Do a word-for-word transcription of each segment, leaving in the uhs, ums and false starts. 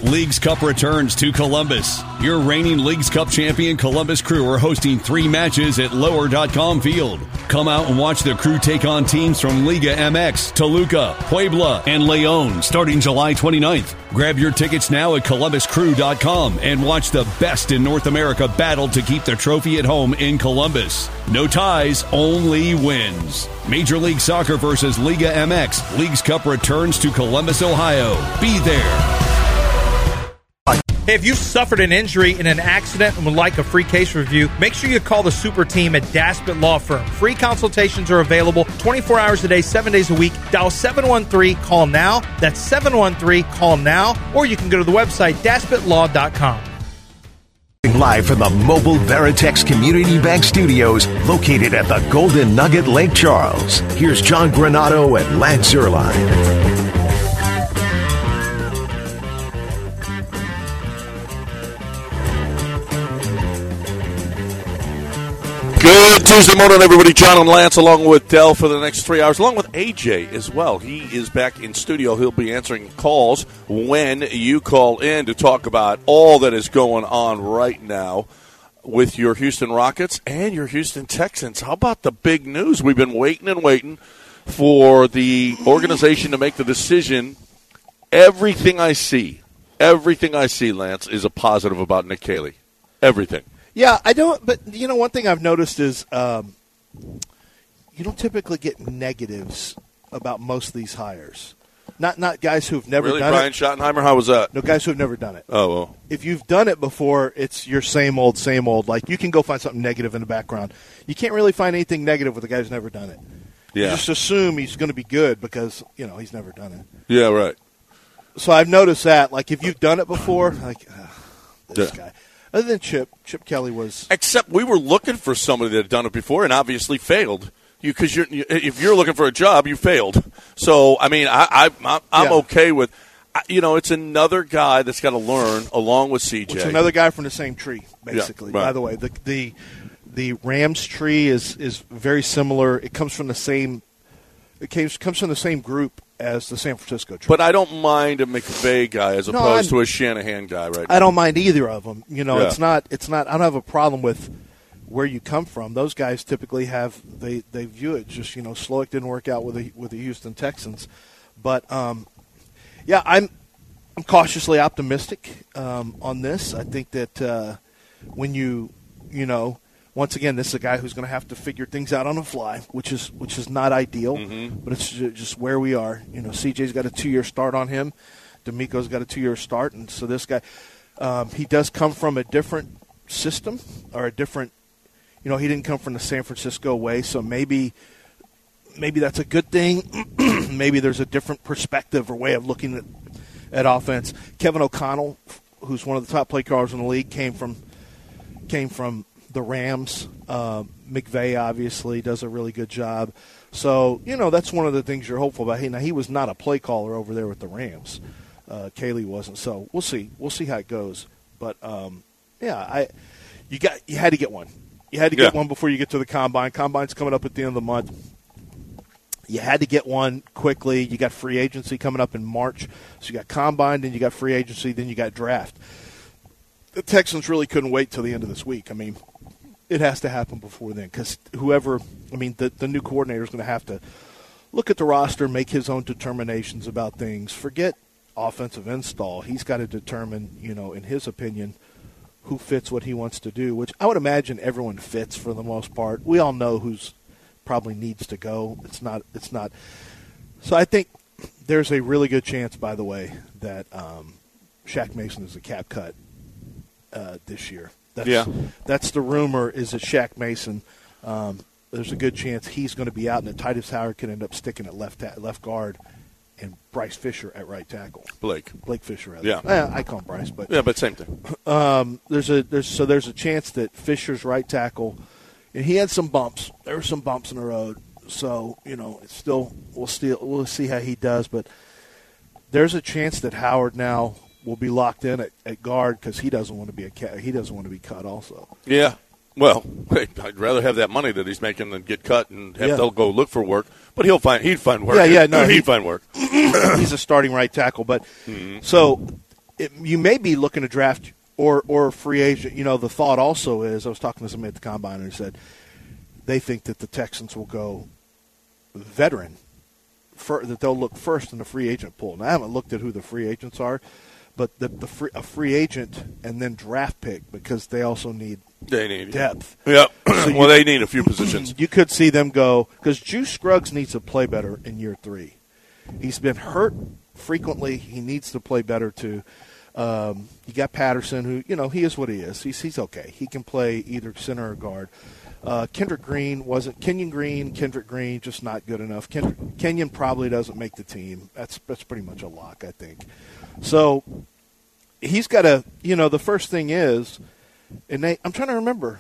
Leagues Cup returns to Columbus. Your reigning Leagues Cup champion Columbus Crew are hosting three matches at lower dot com Field. Come out and watch the Crew take on teams from Liga M X, Toluca, Puebla, and Leon starting July twenty-ninth. Grab your tickets now at columbus crew dot com and watch the best in North America battle to keep the trophy at home in Columbus. No ties, only wins. Major League Soccer versus Liga M X. Leagues Cup returns to Columbus, Ohio. Be there. Hey, if you've suffered an injury in an accident and would like a free case review, make sure you call the super team at Daspit Law Firm. Free consultations are available twenty-four hours a day, seven days a week. Dial seven one three, call now. That's seven one three, call now. Or you can go to the website, daspit law dot com. Live from the Mobile Veritex Community Bank Studios, located at the Golden Nugget Lake Charles. Here's John Granato and Lance Zierlein. Good Tuesday morning, everybody. John and Lance along with Dell for the next three hours, along with A J as well. He is back in studio. He'll be answering calls when you call in to talk about all that is going on right now with your Houston Rockets and your Houston Texans. How about the big news? We've been waiting and waiting for the organization to make the decision. Everything I see, everything I see, Lance, is a positive about Nick Caley. Everything. Yeah, I don't. But you know, one thing I've noticed is um, you don't typically get negatives about most of these hires. Not not guys who've never really? done Brian it. Brian Schottenheimer, how was that? No, guys who've never done it. Oh, well. If you've done it before, it's your same old, same old. Like you can go find something negative in the background. You can't really find anything negative with a guy who's never done it. Yeah. You just assume he's going to be good because you know he's never done it. Yeah, right. So I've noticed that. Like if you've done it before, like uh, this Yeah. guy. Other than Chip, Chip Kelly was. Except we were looking for somebody that had done it before and obviously failed. You because you're you, if you're looking for a job, you failed. So I mean, I, I I'm, I'm Yeah. okay with. You know, it's another guy that's got to learn along with C J. Which is another guy from the same tree, basically. Yeah, right. By the way, the the the Rams tree is is very similar. It comes from the same. It comes comes from the same group as the San Francisco tree. But I don't mind a McVay guy as No, opposed I'm- to a Shanahan guy, right? now. I don't mind either of them. You know, Yeah. it's not. It's not. I don't have a problem with where you come from. Those guys typically have they, they view it just you know Slowick didn't work out with the with the Houston Texans, but um, yeah, I'm I'm cautiously optimistic um, on this. I think that uh, when you you know. Once again, this is a guy who's going to have to figure things out on the fly, which is which is not ideal, Mm-hmm. but it's ju- just where we are. You know, C J's got a two-year start on him. D'Amico's got a two-year start, and so this guy, um, he does come from a different system or a different. You know, he didn't come from the San Francisco way, so maybe maybe that's a good thing. Maybe there's a different perspective or way of looking at at offense. Kevin O'Connell, who's one of the top play callers in the league, came from came from. the Rams. Uh, McVay obviously does a really good job. So, you know, that's one of the things you're hopeful about. Hey, now, he was not a play caller over there with the Rams. Uh, Caley wasn't. So we'll see. We'll see how it goes. But, um, yeah, I you got you had to get one. You had to get Yeah. one before you get to the Combine. Combine's coming up at the end of the month. You had to get one quickly. You got free agency coming up in March. So you got Combine, then you got free agency, then you got draft. The Texans really couldn't wait till the end of this week. I mean, it has to happen before then because whoever, I mean, the, the new coordinator is going to have to look at the roster, make his own determinations about things. Forget offensive install. He's got to determine, you know, in his opinion, who fits what he wants to do, which I would imagine everyone fits for the most part. We all know who's probably needs to go. It's not. It's not. So I think there's a really good chance, by the way, that um, Shaq Mason is a cap cut uh, this year. That's, Yeah. That's the rumor is that Shaq Mason, um, there's a good chance he's going to be out, and that Titus Howard could end up sticking at left ta- left guard and Bryce Fisher at right tackle. Blake. Blake Fisher, rather. Yeah. Eh, I call him Bryce. But Yeah, but same thing. um, there's a there's so there's a chance that Fisher's right tackle, and he had some bumps. There were some bumps in the road. So, you know, it's still we'll still we'll see how he does, but there's a chance that Howard now will be locked in at, at guard because he doesn't want to be a cat. He doesn't want to be cut. Also, Yeah. Well, I'd rather have that money that he's making than get cut and have Yeah. to go look for work. But he'll find he'd find work. Yeah, yeah, no, he'd he- find work. he's a starting right tackle. But Mm-hmm. so it, you may be looking to draft or or free agent. You know, the thought also is, I was talking to somebody at the Combine and he said they think that the Texans will go veteran, for, that they'll look first in the free agent pool. Now, I haven't looked at who the free agents are, but the, the free, a free agent and then draft pick, because they also need they need depth. Yeah. So well, you, they need a few positions. You could see them go, because Juice Scruggs needs to play better in year three. He's been hurt frequently. He needs to play better too. Um, you got Patterson, who, you know, he is what he is. He's he's okay. He can play either center or guard. Uh, Kendrick Green wasn't Kenyon Green. Kendrick Green just not good enough. Kendrick, Kenyon probably doesn't make the team. That's that's pretty much a lock, I think. So he's got to, you know, the first thing is, and they, I'm trying to remember.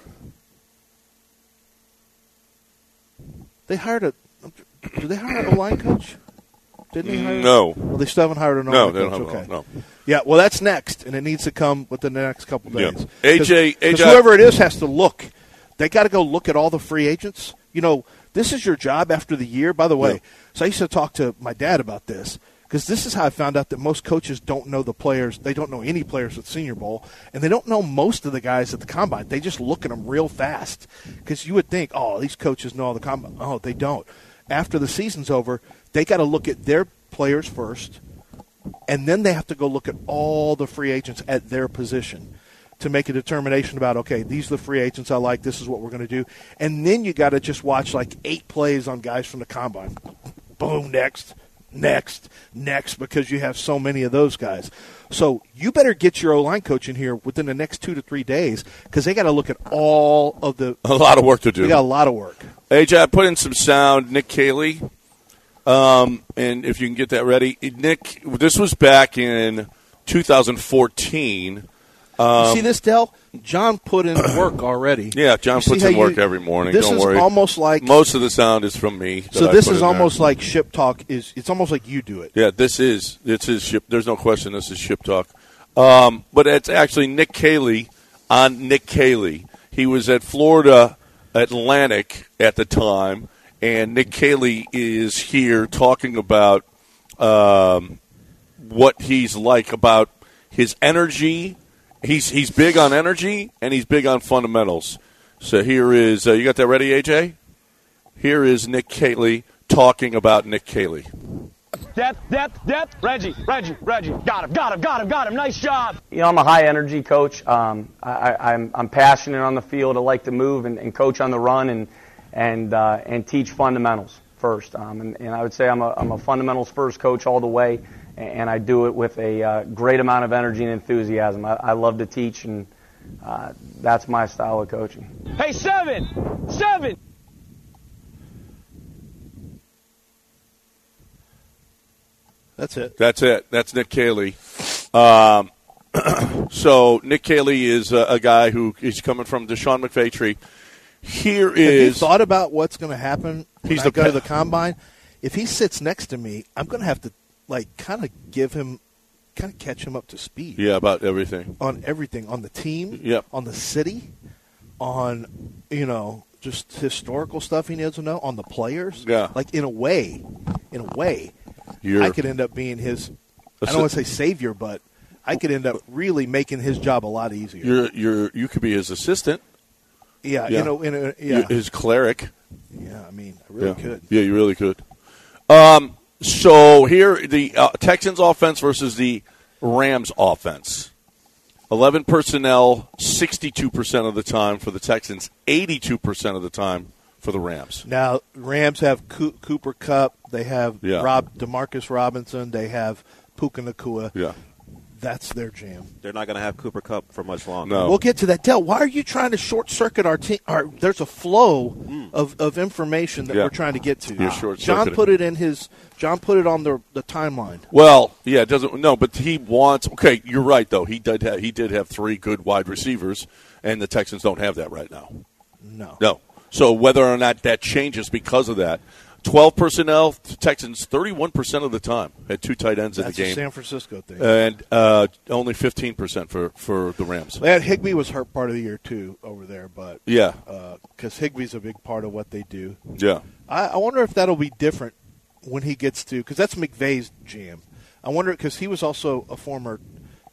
They hired a. Did they hire a line coach? Didn't they hire? No. Well, they still haven't hired an No, line they don't coach. have Okay. no. Yeah, well, that's next, and it needs to come within the next couple Yeah. days. A J, Because A J whoever it is has to look. They got to go look at all the free agents. You know, this is your job after the year. By the way, Yeah. so I used to talk to my dad about this, because this is how I found out that most coaches don't know the players. They don't know any players at Senior Bowl, and they don't know most of the guys at the Combine. They just look at them real fast, because you would think, oh, these coaches know all the Combine. Oh, they don't. After the season's over, they got to look at their players first, and then they have to go look at all the free agents at their position to make a determination about, okay, these are the free agents I like, this is what we're going to do. And then you got to just watch like eight plays on guys from the Combine. Boom, next, next, next, because you have so many of those guys. So you better get your O-line coach in here within the next two to three days, because they got to look at all of the – A lot of work to do. They got a lot of work. A J, I put in some sound. Nick Caley, um, and if you can get that ready. Nick, this was back in two thousand fourteen. Um, you see this, Del? John put in work already. Yeah, John You puts see in how work you- every morning. This Don't is worry. almost like Most of the sound is from me. that so. I This put is in there. almost like Ship Talk. Is it's almost like you do it. Yeah, this is this is ship. There's no question. This is ship talk. Um, but it's actually Nick Caley on Nick Caley. He was at Florida Atlantic at the time, and Nick Caley is here talking about um, what he's like, about his energy. He's he's big on energy, and he's big on fundamentals. So here is uh, you got that ready, A J? Here is Nick Caley talking about Nick Caley. Depth, depth, depth. Reggie, Reggie, Reggie. Got him, got him, got him, got him. Nice job. You know, I'm a high-energy coach. Um, I, I, I'm, I'm passionate on the field. I like to move and, and coach on the run and and uh, and teach fundamentals first. Um, and, and I would say I'm a, I'm a fundamentals-first coach all the way, and I do it with a uh, great amount of energy and enthusiasm. I, I love to teach, and uh, that's my style of coaching. Hey, seven, seven. That's it. That's it. That's Nick Caley. Um, so Nick Caley is a, a guy who is coming from Deshaun McVay. Here Have you is thought about what's going to happen when He's I the go to pe- the Combine? If he sits next to me, I'm going to have to like kind of give him, kind of catch him up to speed. yeah about everything. On everything, on the team, Yep. on the city, on, you know, just historical stuff he needs to know, on the players. Yeah. Like, in a way, in a way, You're, I could end up being his, I Assi- don't want to say savior, but I could end up really making his job a lot easier. you're, you're, you could be his assistant, yeah, yeah. you know, in a, yeah. his cleric. yeah, I mean, I really yeah. could. Yeah, you really could. Um, so here, the uh, Texans offense versus the Rams offense. eleven personnel, sixty-two percent of the time for the Texans, eighty-two percent of the time for the Rams. Now, Rams have Co- Cooper Kupp. They have Yeah. Rob Demarcus Robinson. They have Puka Nacua. Yeah. That's their jam. They're not going to have Cooper Kupp for much longer. No. We'll get to that. Del, why are you trying to short circuit our team? Our, there's a flow of, of information that Yeah. we're trying to get to. You're short John circuiting. put it in his. John put it on the the timeline. Well, yeah, it doesn't. No, but he wants. Okay, you're right though. He did. Have, he did have three good wide receivers, and the Texans don't have that right now. No. No. So whether or not that changes because of that, twelve personnel, the Texans thirty-one percent of the time had two tight ends That's in a the game, San Francisco thing. and uh, only fifteen percent for for the Rams. They had Higbee was hurt part of the year too over there, but Yeah, because Higbee's a big part of what they do. yeah. I, I wonder if that'll be different when he gets to, because that's McVay's jam. I wonder, because he was also a former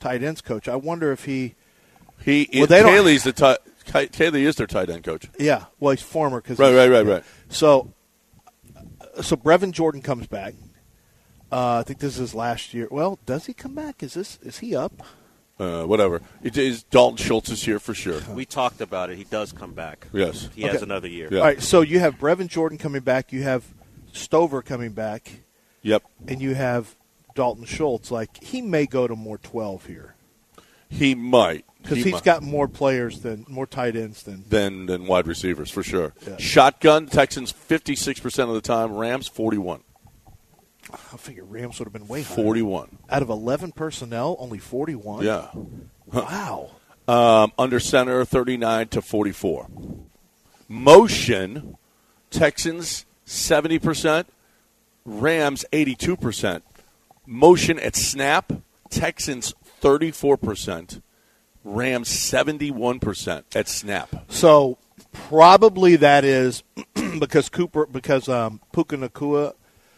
tight ends coach. I wonder if he he well, is, Kaylee's the tight. Kaylee is their tight end coach. Yeah, well, he's former. Cause right, he's, right, right, right. So, so Brevin Jordan comes back. Uh, I think this is his last year. Well, does he come back? Is this is he up? Uh, whatever. It is Dalton Schultz is here for sure. We talked about it. He does come back. Yes. He okay. has another year. Yeah. All right, so you have Brevin Jordan coming back. You have Stover coming back. Yep. And you have Dalton Schultz. Like, he may go to more twelve here. He might. Because he he's might. got more players than, more tight ends than. Than, than wide receivers, for sure. Yeah. Shotgun, Texans fifty-six percent of the time. Rams, forty-one. I figure Rams would have been way higher. forty-one. Out of eleven personnel, only forty-one? Yeah. Wow. Um, under center, thirty-nine to forty-four. Motion, Texans, seventy percent. Rams, eighty-two percent. Motion at snap, Texans, thirty-four percent. Rams, seventy-one percent at snap. So probably that is because Cooper, because um, Puka Nacua.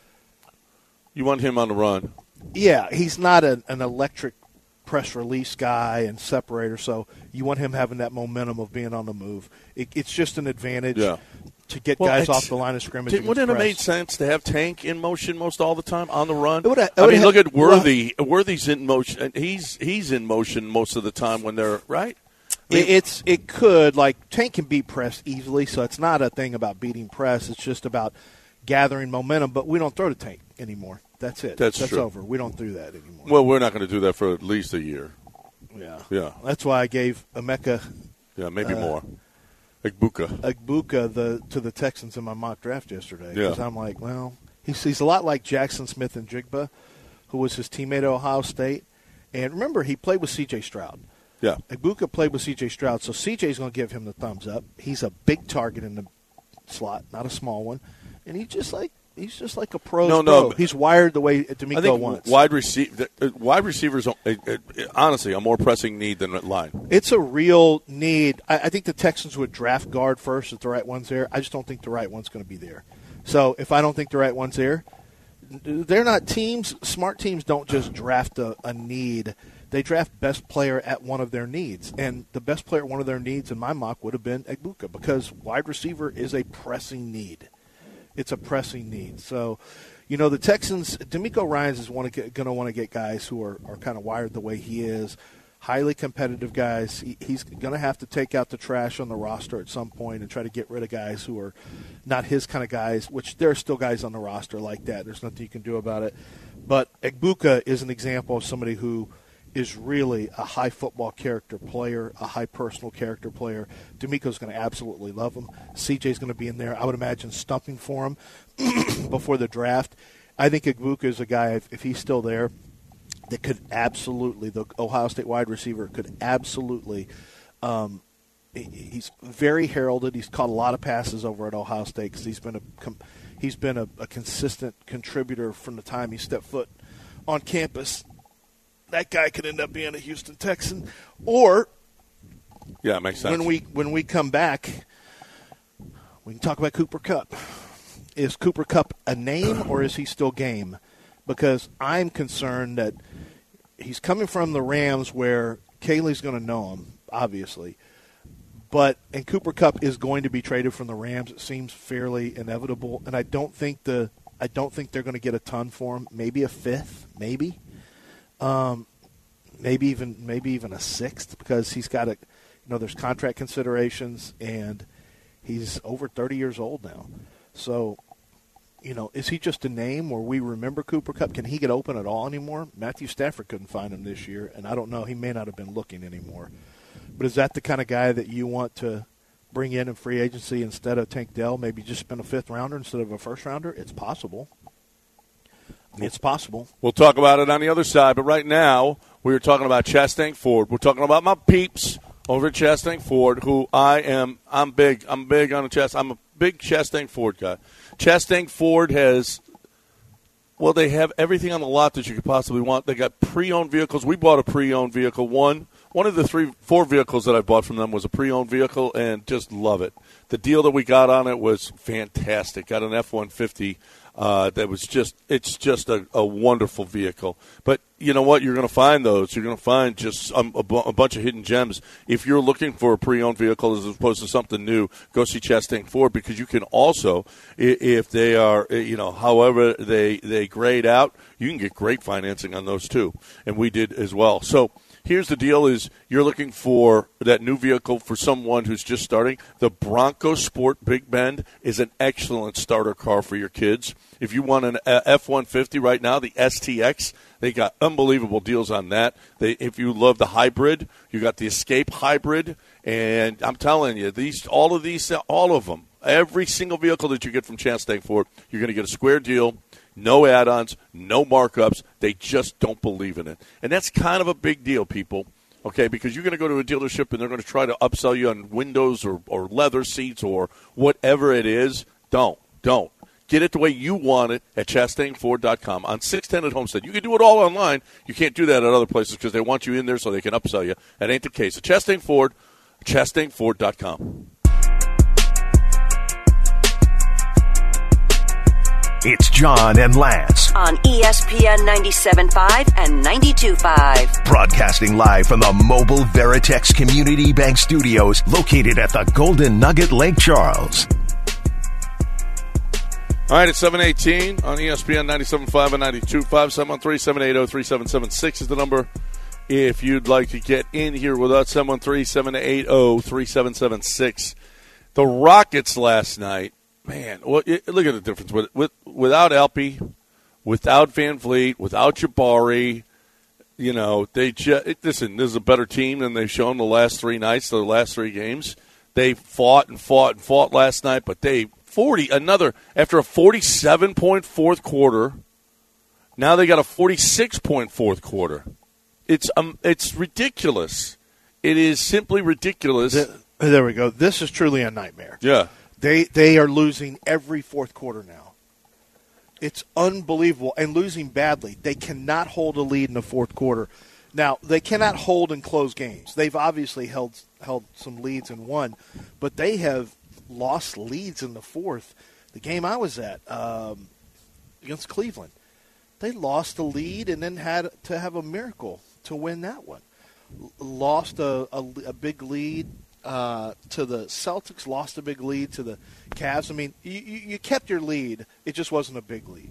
You want him on the run. Yeah, he's not a, an electric press release guy and separator, so you want him having that momentum of being on the move. It, it's just an advantage Yeah. to get Well, guys it's- off the line of scrimmage. Did, against wouldn't it have press. made sense to have Tank in motion most all the time on the run? It would've- it I mean, would've look had- at Worthy. Worthy's in motion. He's he's in motion most of the time when they're right. I mean, It, it's it could like Tank can beat press easily, so it's not a thing about beating press. It's just about gathering momentum. But we don't throw to Tank anymore. That's it. That's That's true. over. We don't do that anymore. well, we're not going to do that for at least a year. yeah, Yeah, That's why I gave Emeka yeah, maybe Uh, more. Igbuka. Agbuka the to the Texans in my mock draft yesterday. Yeah. Because I'm like, well, he's he's a lot like Jackson Smith and Jigba, who was his teammate at Ohio State. And remember, he played with C J Stroud. Yeah, Agbuka played with C J Stroud, so C J's going to give him the thumbs up. He's a big target in the slot, not a small one, and he's just like he's just like a pro. No, no. He's wired the way D'Amico I think wants. wide receiver, wide receivers, uh, uh, honestly, a more pressing need than line. It's a real need. I, I think the Texans would draft guard first if the right one's there. I just don't think the right one's going to be there. So if I don't think the right one's there, they're not teams. Smart teams don't just draft a, a need. They draft best player at one of their needs. And the best player at one of their needs in my mock would have been Agbuka because wide receiver is a pressing need. It's a pressing need. So, you know, the Texans, D'Amico Ryans is going to want to get guys who are, are kind of wired the way he is, highly competitive guys. He, he's going to have to take out the trash on the roster at some point and try to get rid of guys who are not his kind of guys, which there are still guys on the roster like that. There's nothing you can do about it. But Agbuka is an example of somebody who is really a high football character player, a high personal character player. D'Amico's going to absolutely love him. C J's going to be in there, I would imagine, stumping for him before the draft. I think Agbuka is a guy, if, if he's still there, that could absolutely, the Ohio State wide receiver could absolutely, um, he, he's very heralded. He's caught a lot of passes over at Ohio State because he's been a he's been a, a consistent contributor from the time he stepped foot on campus. That guy could end up being a Houston Texan, or Yeah, it makes sense. when we when we come back, we can talk about Cooper Kupp. Is Cooper Kupp a name or is he still game? Because I'm concerned that he's coming from the Rams where Kaylee's going to know him, obviously. But and Cooper Kupp is going to be traded from the Rams. It seems fairly inevitable, and I don't think the I don't think they're going to get a ton for him. Maybe a fifth, maybe. Um, maybe even maybe even a sixth because he's got a, you know, there's contract considerations and he's over thirty years old now. So, you know, is he just a name where we remember Cooper Kupp? Can he get open at all anymore? Matthew Stafford couldn't find him this year, and I don't know. He may not have been looking anymore. But is that the kind of guy that you want to bring in in free agency instead of Tank Dell? Maybe just spend a fifth rounder instead of a first rounder? It's possible. It's possible. We'll talk about it on the other side, but right now we were talking about Chastang Ford. We're talking about my peeps over at Chastang Ford, who I am. I'm big. I'm big on the chest. I'm a big Chastang Ford guy. Chastang Ford has, well, they have everything on the lot that you could possibly want. They got pre-owned vehicles. We bought a pre-owned vehicle. One, one of the three, four vehicles that I bought from them was a pre-owned vehicle, and just love it. The deal that we got on it was fantastic. Got an F one fifty Uh, that was just it's just a, a wonderful vehicle. But you know what? You're going to find those. You're going to find just a, a, bu- a bunch of hidden gems. If you're looking for a pre-owned vehicle as opposed to something new, go see Chastang Ford, because you can also, if they are, you know, however they, they grade out, you can get great financing on those too. And we did as well. So here's the deal is you're looking for that new vehicle for someone who's just starting. The Bronco Sport Big Bend is an excellent starter car for your kids. If you want an F one fifty right now, the S T X, they got unbelievable deals on that. They, if you love the hybrid, you got the Escape Hybrid. And I'm telling you, these, all of these, all of them, every single vehicle that you get from Chastang Ford, you're going to get a square deal. No add-ons, no markups. They just don't believe in it. And that's kind of a big deal, people, okay, because you're going to go to a dealership and they're going to try to upsell you on windows or, or leather seats or whatever it is. Don't. Don't. Get it the way you want it at Chastang Ford dot com on six ten at Homestead. You can do it all online. You can't do that at other places because they want you in there so they can upsell you. That ain't the case. At Chastang Ford, Chastang Ford dot com. It's John and Lance on E S P N ninety-seven point five and ninety-two point five. Broadcasting live from the Mobile Veritex Community Bank Studios located at the Golden Nugget Lake Charles. All right, it's seven eighteen on E S P N ninety-seven point five and ninety-two point five. seven one three, seven eight zero, three seven seven six is the number. If you'd like to get in here with us, seven one three, seven eight zero, three seven seven six. The Rockets last night, man, well, it, look at the difference. With, with Without Alpe, without Van Vliet, without Jabari, you know, they just, listen, this is a better team than they've shown the last three nights, the last three games. They fought and fought and fought last night, but they forty another after a forty-seven point fourth quarter. Now they got a forty-six point fourth quarter. It's um, it's ridiculous. It is simply ridiculous. The, there we go. This is truly a nightmare. Yeah, they they are losing every fourth quarter now. It's unbelievable, and losing badly. They cannot hold a lead in the fourth quarter. Now they cannot hold and close games. They've obviously held held some leads and won, but they have lost leads in the fourth. The game I was at um, against Cleveland, they lost the lead and then had to have a miracle to win that one. L- lost a, a, a big lead uh, to the Celtics, lost a big lead to the Cavs. I mean, you, you kept your lead. It just wasn't a big lead.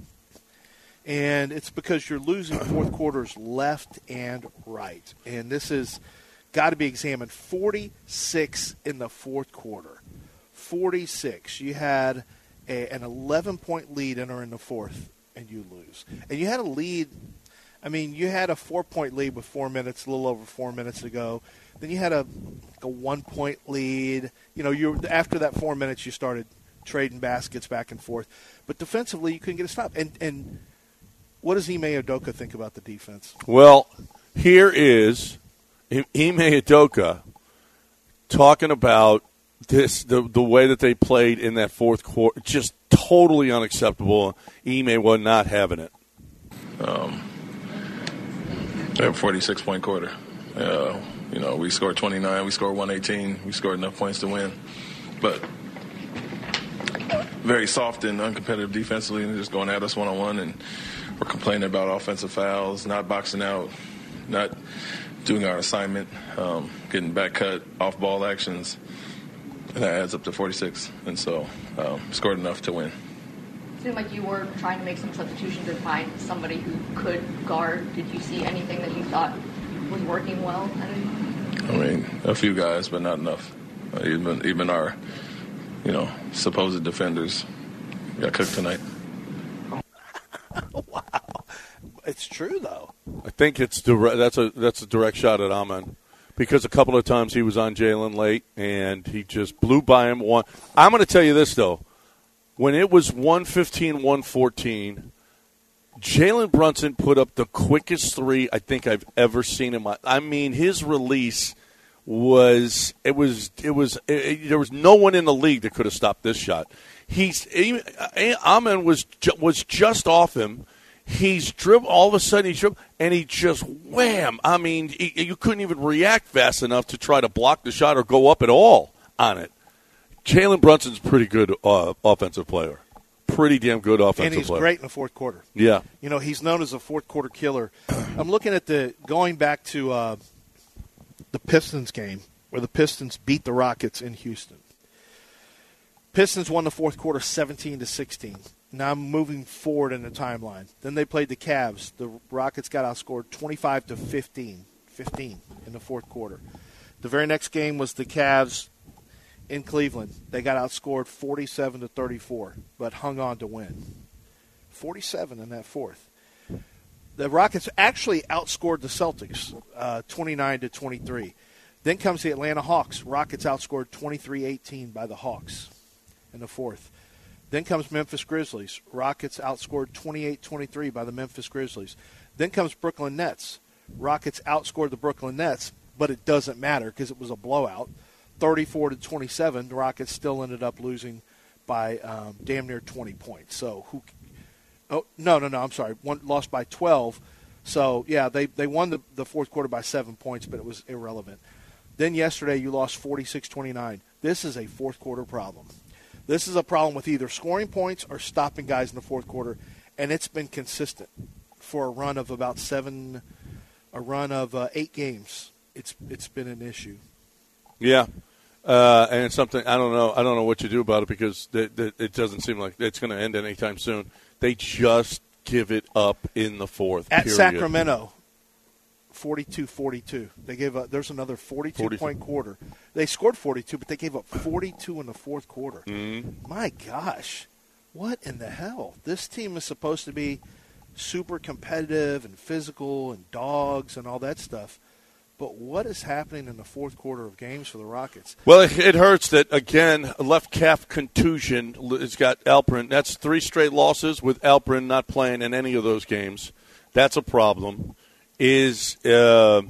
And it's because you're losing fourth quarters left and right. And this has got to be examined. forty-six in the fourth quarter. forty-six. You had a, an eleven-point lead enter in the fourth, and you lose. And you had a lead. I mean, you had a four-point lead with four minutes, a little over four minutes to go. Then you had a, a one-point lead. You know, you after that four minutes, you started trading baskets back and forth. But defensively, you couldn't get a stop. And and what does Ime Udoka think about the defense? Well, here is Ime Udoka talking about this the the way that they played in that fourth quarter, just totally unacceptable. Ime was not having it. Um, a forty-six point quarter. Uh, you know, we scored twenty-nine, we scored one eighteen, we scored enough points to win, but very soft and uncompetitive defensively, and just going at us one on one, and we're complaining about offensive fouls, not boxing out, not doing our assignment, um, getting back cut, off ball actions. And that adds up to forty-six, and so um, scored enough to win. It seemed like you were trying to make some substitutions and find somebody who could guard. Did you see anything that you thought was working well? I mean, a few guys, but not enough. Uh, even even our, you know, supposed defenders got cooked tonight. Wow, it's true though. I think it's direct, that's a that's a direct shot at Amen. Because a couple of times he was on Jalen late, and he just blew by him. One. I'm going to tell you this, though. When it was one fifteen, one fourteen, Jalen Brunson put up the quickest three I think I've ever seen in my – I mean, his release was – it was – it was it, it, there was no one in the league that could have stopped this shot. He's – Amen was, was just off him. He's dribbled, all of a sudden he's dribbled, and he just wham. I mean, he, you couldn't even react fast enough to try to block the shot or go up at all on it. Jalen Brunson's a pretty good uh, offensive player. pretty damn good offensive And he's player. great in the fourth quarter. Yeah. You know, he's known as a fourth quarter killer. I'm looking at the going back to uh, the Pistons game where the Pistons beat the Rockets in Houston. Pistons won the fourth quarter seventeen to sixteen. Now I'm moving forward in the timeline. Then they played the Cavs. The Rockets got outscored twenty-five to fifteen, fifteen in the fourth quarter. The very next game was the Cavs in Cleveland. They got outscored forty-seven to thirty-four, but hung on to win. forty-seven in that fourth. The Rockets actually outscored the Celtics uh, twenty-nine to twenty-three. Then comes the Atlanta Hawks. Rockets outscored twenty-three eighteen by the Hawks in the fourth. Then comes Memphis Grizzlies. Rockets outscored twenty-eight twenty-three by the Memphis Grizzlies. Then comes Brooklyn Nets. Rockets outscored the Brooklyn Nets, but it doesn't matter because it was a blowout. thirty-four to twenty-seven. The Rockets still ended up losing by um, damn near twenty points. So who? Oh no, no, no. I'm sorry. One lost by twelve. So yeah, they they won the, the fourth quarter by seven points, but it was irrelevant. Then yesterday you lost forty-six twenty-nine. This is a fourth quarter problem. This is a problem with either scoring points or stopping guys in the fourth quarter, and it's been consistent for a run of about seven, a run of uh, eight games. It's it's been an issue. Yeah, uh, and it's something I don't know. I don't know what you do about it because it, it, it doesn't seem like it's going to end anytime soon. They just give it up in the fourth. At period. Sacramento, forty-two forty-two. They gave up. There's another forty-two point quarter. They scored forty-two, but they gave up forty-two in the fourth quarter. Mm-hmm. My gosh, what in the hell? This team is supposed to be super competitive and physical and dogs and all that stuff. But what is happening in the fourth quarter of games for the Rockets? Well, it, it hurts that, again, left calf contusion. It's got Alperin. That's three straight losses with Alperin not playing in any of those games. That's a problem. Is uh,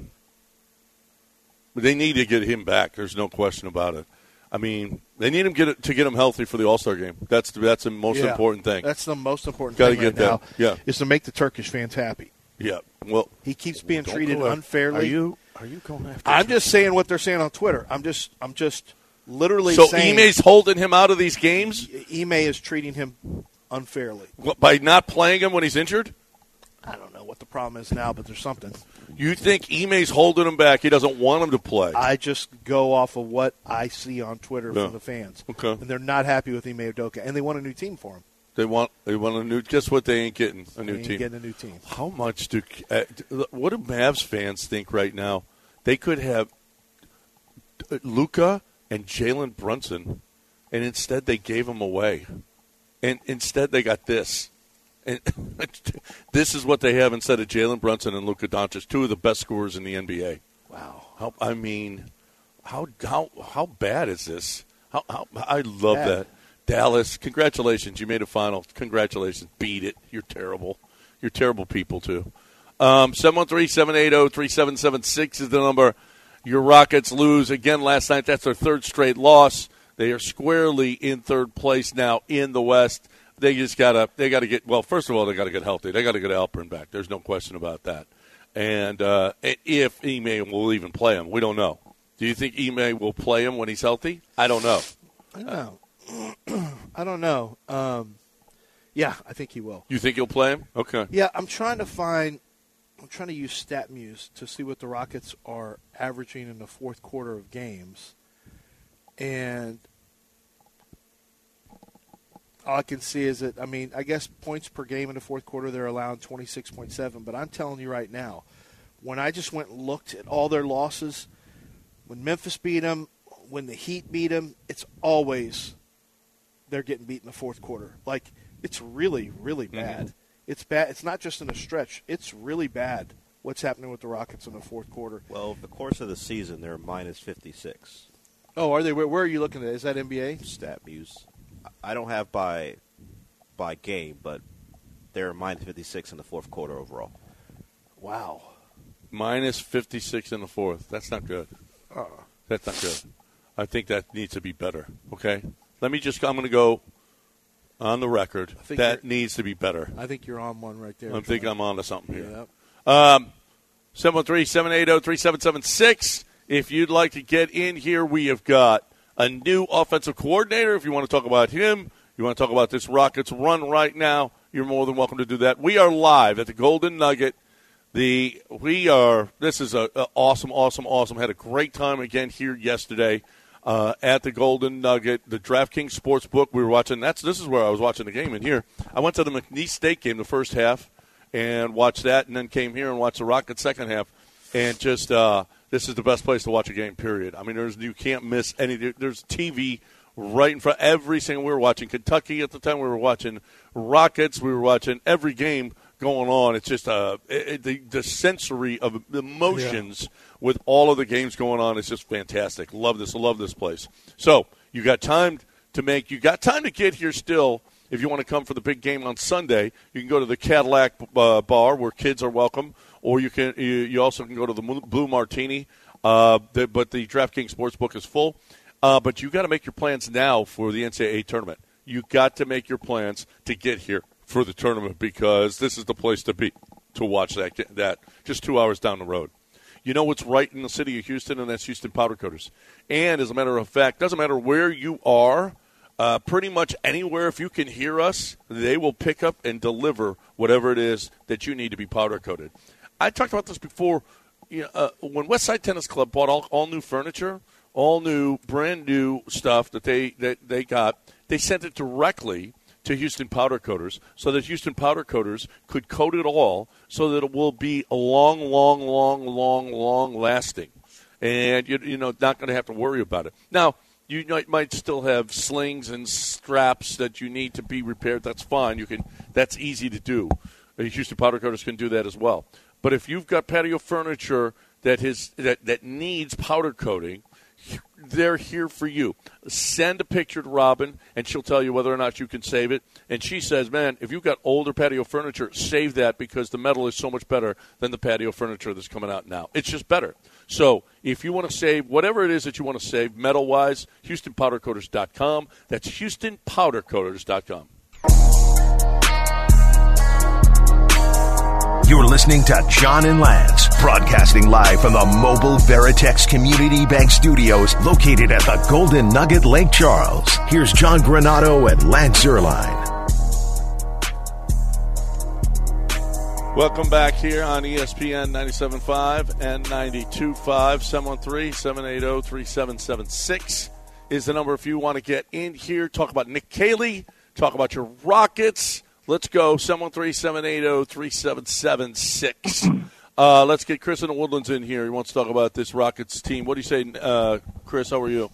they need to get him back. There's no question about it. I mean, they need him get to get him healthy for the All-Star game. That's that's the most yeah, important thing. That's the most important Gotta thing get right that. now Yeah. is to make the Turkish fans happy. Yeah. Well, he keeps being don't treated go unfairly. Are you are you going after I'm him? just saying what they're saying on Twitter. I'm just I'm just literally so saying Ime's holding him out of these games? Ime is treating him unfairly. What, by not playing him when he's injured? I don't know what the problem is now, but there's something. You think Ime's holding him back? He doesn't want him to play. I just go off of what I see on Twitter Yeah. from the fans. Okay. And they're not happy with Ime Udoka, and they want a new team for him. They want they want a new. Guess what? They ain't getting a They new ain't team. getting a new team. How much do uh, what do Mavs fans think right now? They could have Luka and Jalen Brunson, and instead they gave them away, and instead they got this. And this is what they have instead of Jalen Brunson and Luka Doncic, two of the best scorers in the N B A. Wow. How, I mean, how how how bad is this? How, how I love Bad. that. Dallas, congratulations. You made a final. Congratulations. Beat it. You're terrible. You're terrible people, too. Um, seven one three, seven eight zero, three seven seven six is the number. Your Rockets lose again last night. That's their third straight loss. They are squarely in third place now in the West. They just got to they got to get – well, first of all, they got to get healthy. They got to get Alperin back. There's no question about that. And uh, if Ime will even play him, we don't know. Do you think Ime will play him when he's healthy? I don't know. I don't know. I don't know. Um, yeah, I think he will. You think he'll play him? Okay. Yeah, I'm trying to find – I'm trying to use StatMuse to see what the Rockets are averaging in the fourth quarter of games. And all I can see is that, I mean, I guess points per game in the fourth quarter, they're allowing twenty-six point seven. But I'm telling you right now, when I just went and looked at all their losses, when Memphis beat them, when the Heat beat them, it's always they're getting beat in the fourth quarter. Like, it's really, really bad. Mm-hmm. It's bad. It's not just in a stretch. It's really bad what's happening with the Rockets in the fourth quarter. Well, over the course of the season, they're minus fifty-six. Oh, are they? Where, where are you looking at? Is that N B A? StatMuse. I don't have by by game, but they're minus fifty-six in the fourth quarter overall. Wow. Minus fifty-six in the fourth. That's not good. Uh-uh. That's not good. I think that needs to be better. Okay? Let me just – I'm going to go on the record. That needs to be better. I think you're on one right there. I think I'm on to something here. Yep. Um, seven one three, seven eight zero, three seven seven six. If you'd like to get in here, we have got a new offensive coordinator. If you want to talk about him, you want to talk about this Rockets run right now, you're more than welcome to do that. We are live at the Golden Nugget. The we are. This is a, a awesome, awesome, awesome. Had a great time again here yesterday uh, at the Golden Nugget, the DraftKings Sportsbook. We were watching. That's this is where I was watching the game in here. I went to the McNeese State game the first half and watched that, and then came here and watched the Rockets second half. And just uh, this is the best place to watch a game. Period. I mean, there's you can't miss any. There's T V right in front. Every single we were watching Kentucky at the time. We were watching Rockets. We were watching every game going on. It's just uh, it, the, the sensory of emotions yeah. with all of the games going on is just fantastic. Love this. Love this place. So you got time to make. You got time to get here still. If you want to come for the big game on Sunday, you can go to the Cadillac uh, Bar where kids are welcome, or you can. You, you also can go to the Blue Martini. Uh, the, but the DraftKings Sportsbook is full. Uh, but you got to make your plans now for the N C double A tournament. You got to make your plans to get here for the tournament because this is the place to be to watch that that just two hours down the road. You know what's right in the city of Houston, and that's Houston Powder Coaters. And as a matter of fact, doesn't matter where you are, uh, pretty much anywhere, if you can hear us, they will pick up and deliver whatever it is that you need to be powder coated. I talked about this before. You know, uh, when Westside Tennis Club bought all, all new furniture, all new, brand new stuff that they that they got, they sent it directly to Houston Powder Coaters so that Houston Powder Coaters could coat it all so that it will be a long, long, long, long, long lasting. And, you, you know, not going to have to worry about it. Now, you might, might still have slings and straps that you need to be repaired. That's fine. You can. That's easy to do. Houston Powder Coaters can do that as well. But if you've got patio furniture that, has, that, that needs powder coating, they're here for you. Send a picture to Robin, and she'll tell you whether or not you can save it. And she says, man, if you've got older patio furniture, save that because the metal is so much better than the patio furniture that's coming out now. It's just better. So if you want to save whatever it is that you want to save metal-wise, Houston Powder Coaters dot com. That's Houston Powder Coaters dot com. You're listening to John and Lance, broadcasting live from the Mobile Veritex Community Bank Studios, located at the Golden Nugget, Lake Charles. Here's John Granato and Lance Zierlein. Welcome back here on E S P N ninety-seven point five and ninety-two point five. seven one three, seven eight zero, three seven seven six is the number if you want to get in here. Talk about Nick Caley. Talk about your Rockets. Let's go, seven one three, seven eight zero, three seven seven six. Uh, let's get Chris in the Woodlands in here. He wants to talk about this Rockets team. What do you say, uh, Chris? How are you?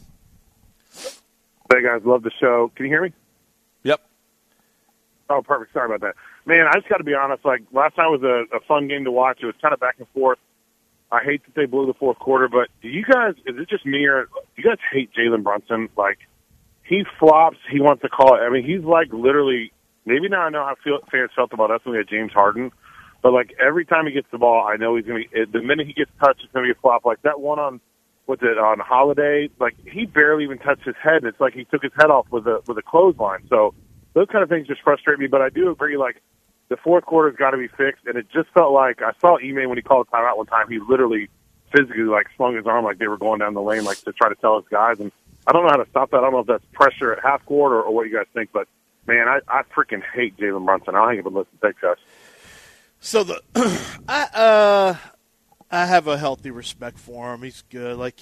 Hey, guys. Love the show. Can you hear me? Yep. Oh, perfect. Sorry about that. Man, I just got to be honest. Like, last night was a, a fun game to watch. It was kind of back and forth. I hate that they blew the fourth quarter, but do you guys, is it just me or do you guys hate Jalen Brunson? Like, he flops. He wants to call it. I mean, he's like literally – maybe now I know how feel, fans felt about us when we had James Harden, but like every time he gets the ball, I know he's going to be, the minute he gets touched, it's going to be a flop. Like that one on, what's it, on Holiday, like he barely even touched his head. It's like he took his head off with a, with a clothesline. So those kind of things just frustrate me, but I do agree, like the fourth quarter's got to be fixed, and it just felt like, I saw Ime when he called a timeout one time, he literally physically like swung his arm like they were going down the lane, like to try to tell his guys, and I don't know how to stop that. I don't know if that's pressure at half court or, or what you guys think, but man, I, I freaking hate Jalen Brunson. I'll hang up and listen. Thanks, guys. So the I uh I have a healthy respect for him. He's good. Like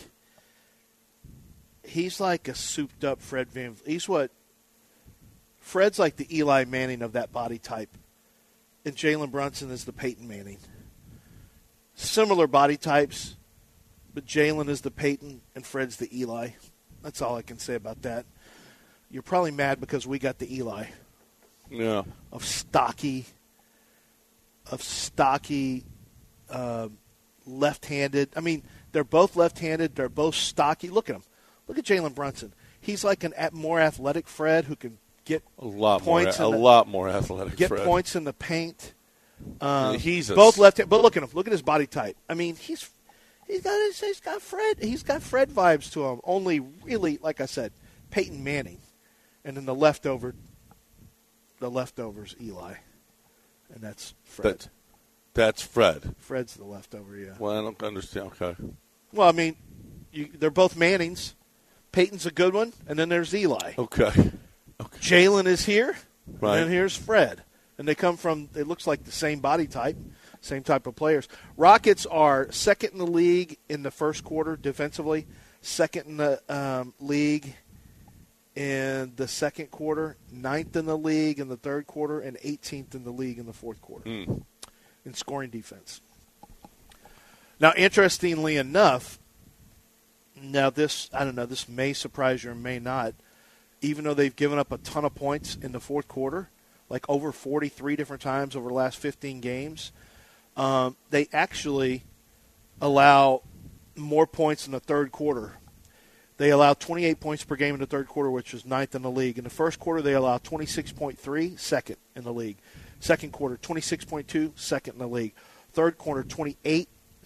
he's like a souped up Fred Van. He's what Fred's like the Eli Manning of that body type, and Jalen Brunson is the Peyton Manning. Similar body types, but Jalen is the Peyton and Fred's the Eli. That's all I can say about that. You're probably mad because we got the Eli. Yeah. Of stocky, of stocky, uh, left-handed. I mean, they're both left-handed. They're both stocky. Look at him. Look at Jalen Brunson. He's like an more athletic Fred who can get a lot points. More, a the, lot more athletic. Get Fred. points in the paint. Um, he's a, both left. But look at him. Look at his body type. I mean, he's he's got he's got Fred. He's got Fred vibes to him. Only really, like I said, Peyton Manning. And then the leftover, the leftovers, Eli, and that's Fred. That, that's Fred. Fred's the leftover, yeah. Well, I don't understand. Okay. Well, I mean, you, they're both Mannings. Peyton's a good one, and then there's Eli. Okay. Okay. Jalen is here, right. and here's Fred. And they come from, it looks like the same body type, same type of players. Rockets are second in the league in the first quarter defensively, second in the um, league in the second quarter, ninth in the league in the third quarter, and eighteenth in the league in the fourth quarter mm. in scoring defense. Now, interestingly enough, now this, I don't know, this may surprise you or may not, even though they've given up a ton of points in the fourth quarter, like over forty-three different times over the last fifteen games, um, they actually allow more points in the third quarter. They allow twenty-eight points per game in the third quarter, which is ninth in the league. In the first quarter, they allow twenty-six point three, second in the league. Second quarter, twenty-six point two, second in the league. Third quarter, twenty-eight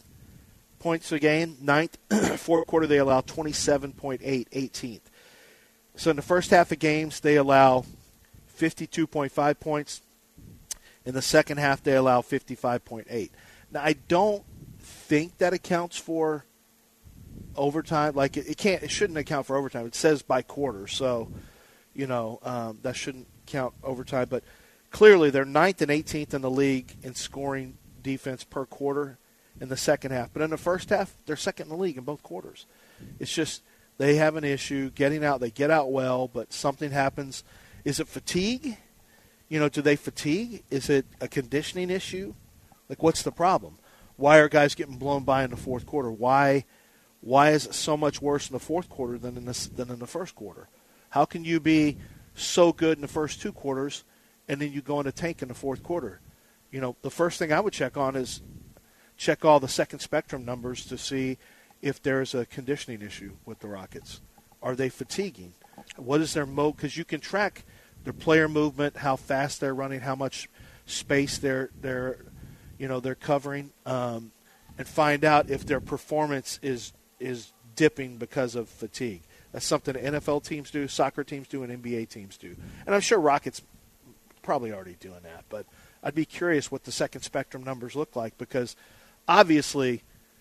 points a game, ninth. Fourth quarter, they allow twenty-seven point eight, eighteenth. So in the first half of games, they allow fifty-two point five points. In the second half, they allow fifty-five point eight. Now, I don't think that accounts for overtime. Like, it, it can't, it shouldn't account for overtime. It says by quarter, so, you know, um, that shouldn't count overtime. But clearly, they're ninth and eighteenth in the league in scoring defense per quarter in the second half. But in the first half, they're second in the league in both quarters. It's just they have an issue getting out. They get out well, but something happens. Is it fatigue? You know, do they fatigue? Is it a conditioning issue? Like, what's the problem? Why are guys getting blown by in the fourth quarter? Why why is it so much worse in the fourth quarter than in the, than in the first quarter? How can you be so good in the first two quarters and then you go in a tank in the fourth quarter? You know, the first thing I would check on is check all the second spectrum numbers to see if there's a conditioning issue with the Rockets. Are they fatiguing? What is their mode? Because you can track their player movement, how fast they're running, how much space they're they're you know they're covering, um, and find out if their performance is is dipping because of fatigue. That's something that N F L teams do, soccer teams do, and N B A teams do. And I'm sure Rockets probably already doing that. But I'd be curious what the second spectrum numbers look like, because obviously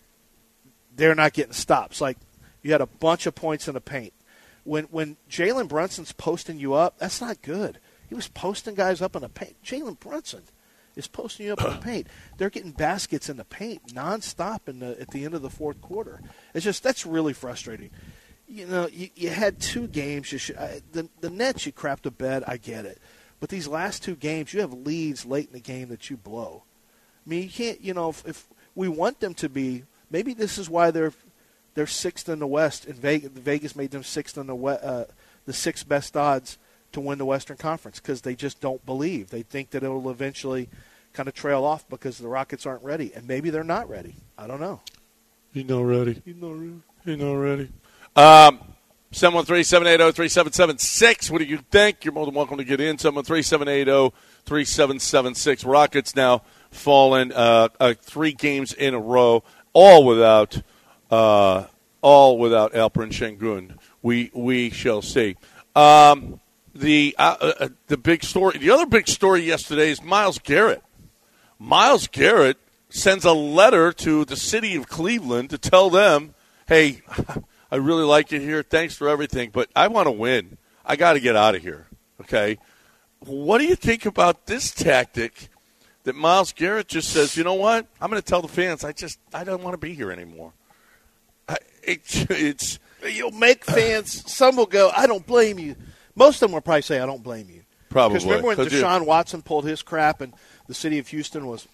they're not getting stops. Like, you had a bunch of points in the paint. When when Jalen Brunson's posting you up, that's not good. He was posting guys up in the paint. Jalen Brunson is posting you up in the paint. They're getting baskets in the paint nonstop in the, at the end of the fourth quarter. It's just, that's really frustrating. You know, you, you had two games. You should, I, the, the Nets, you crapped to bed. I get it. But these last two games, you have leads late in the game that you blow. I mean, you can't, you know, if, if we want them to be, maybe this is why they're they're sixth in the West. And Vegas, Vegas made them sixth in the uh, the sixth best odds to win the Western Conference, because they just don't believe. They think that it will eventually kind of trail off because the Rockets aren't ready. And maybe they're not ready. I don't know. You're not ready. You're not ready. You're not ready. Um, seven one three, seven eight zero, three seven seven six. What do you think? You're more than welcome to get in. seven one three, seven eight zero, three seven seven six. Rockets now fallen uh, uh, three games in a row, all without uh, all without Alperen Sengun. We we shall see. Um, the uh, uh, the big story, the other big story yesterday is Myles Garrett. Myles Garrett sends a letter to the city of Cleveland to tell them, hey, I really like you here. Thanks for everything, but I want to win. I got to get out of here. Okay. What do you think about this tactic that Myles Garrett just says, you know what? I'm going to tell the fans, I just I don't want to be here anymore. I, it, it's you'll make fans. Some will go, I don't blame you. Most of them will probably say, I don't blame you. Probably. Because remember when Could Deshaun you? Watson pulled his crap and the city of Houston was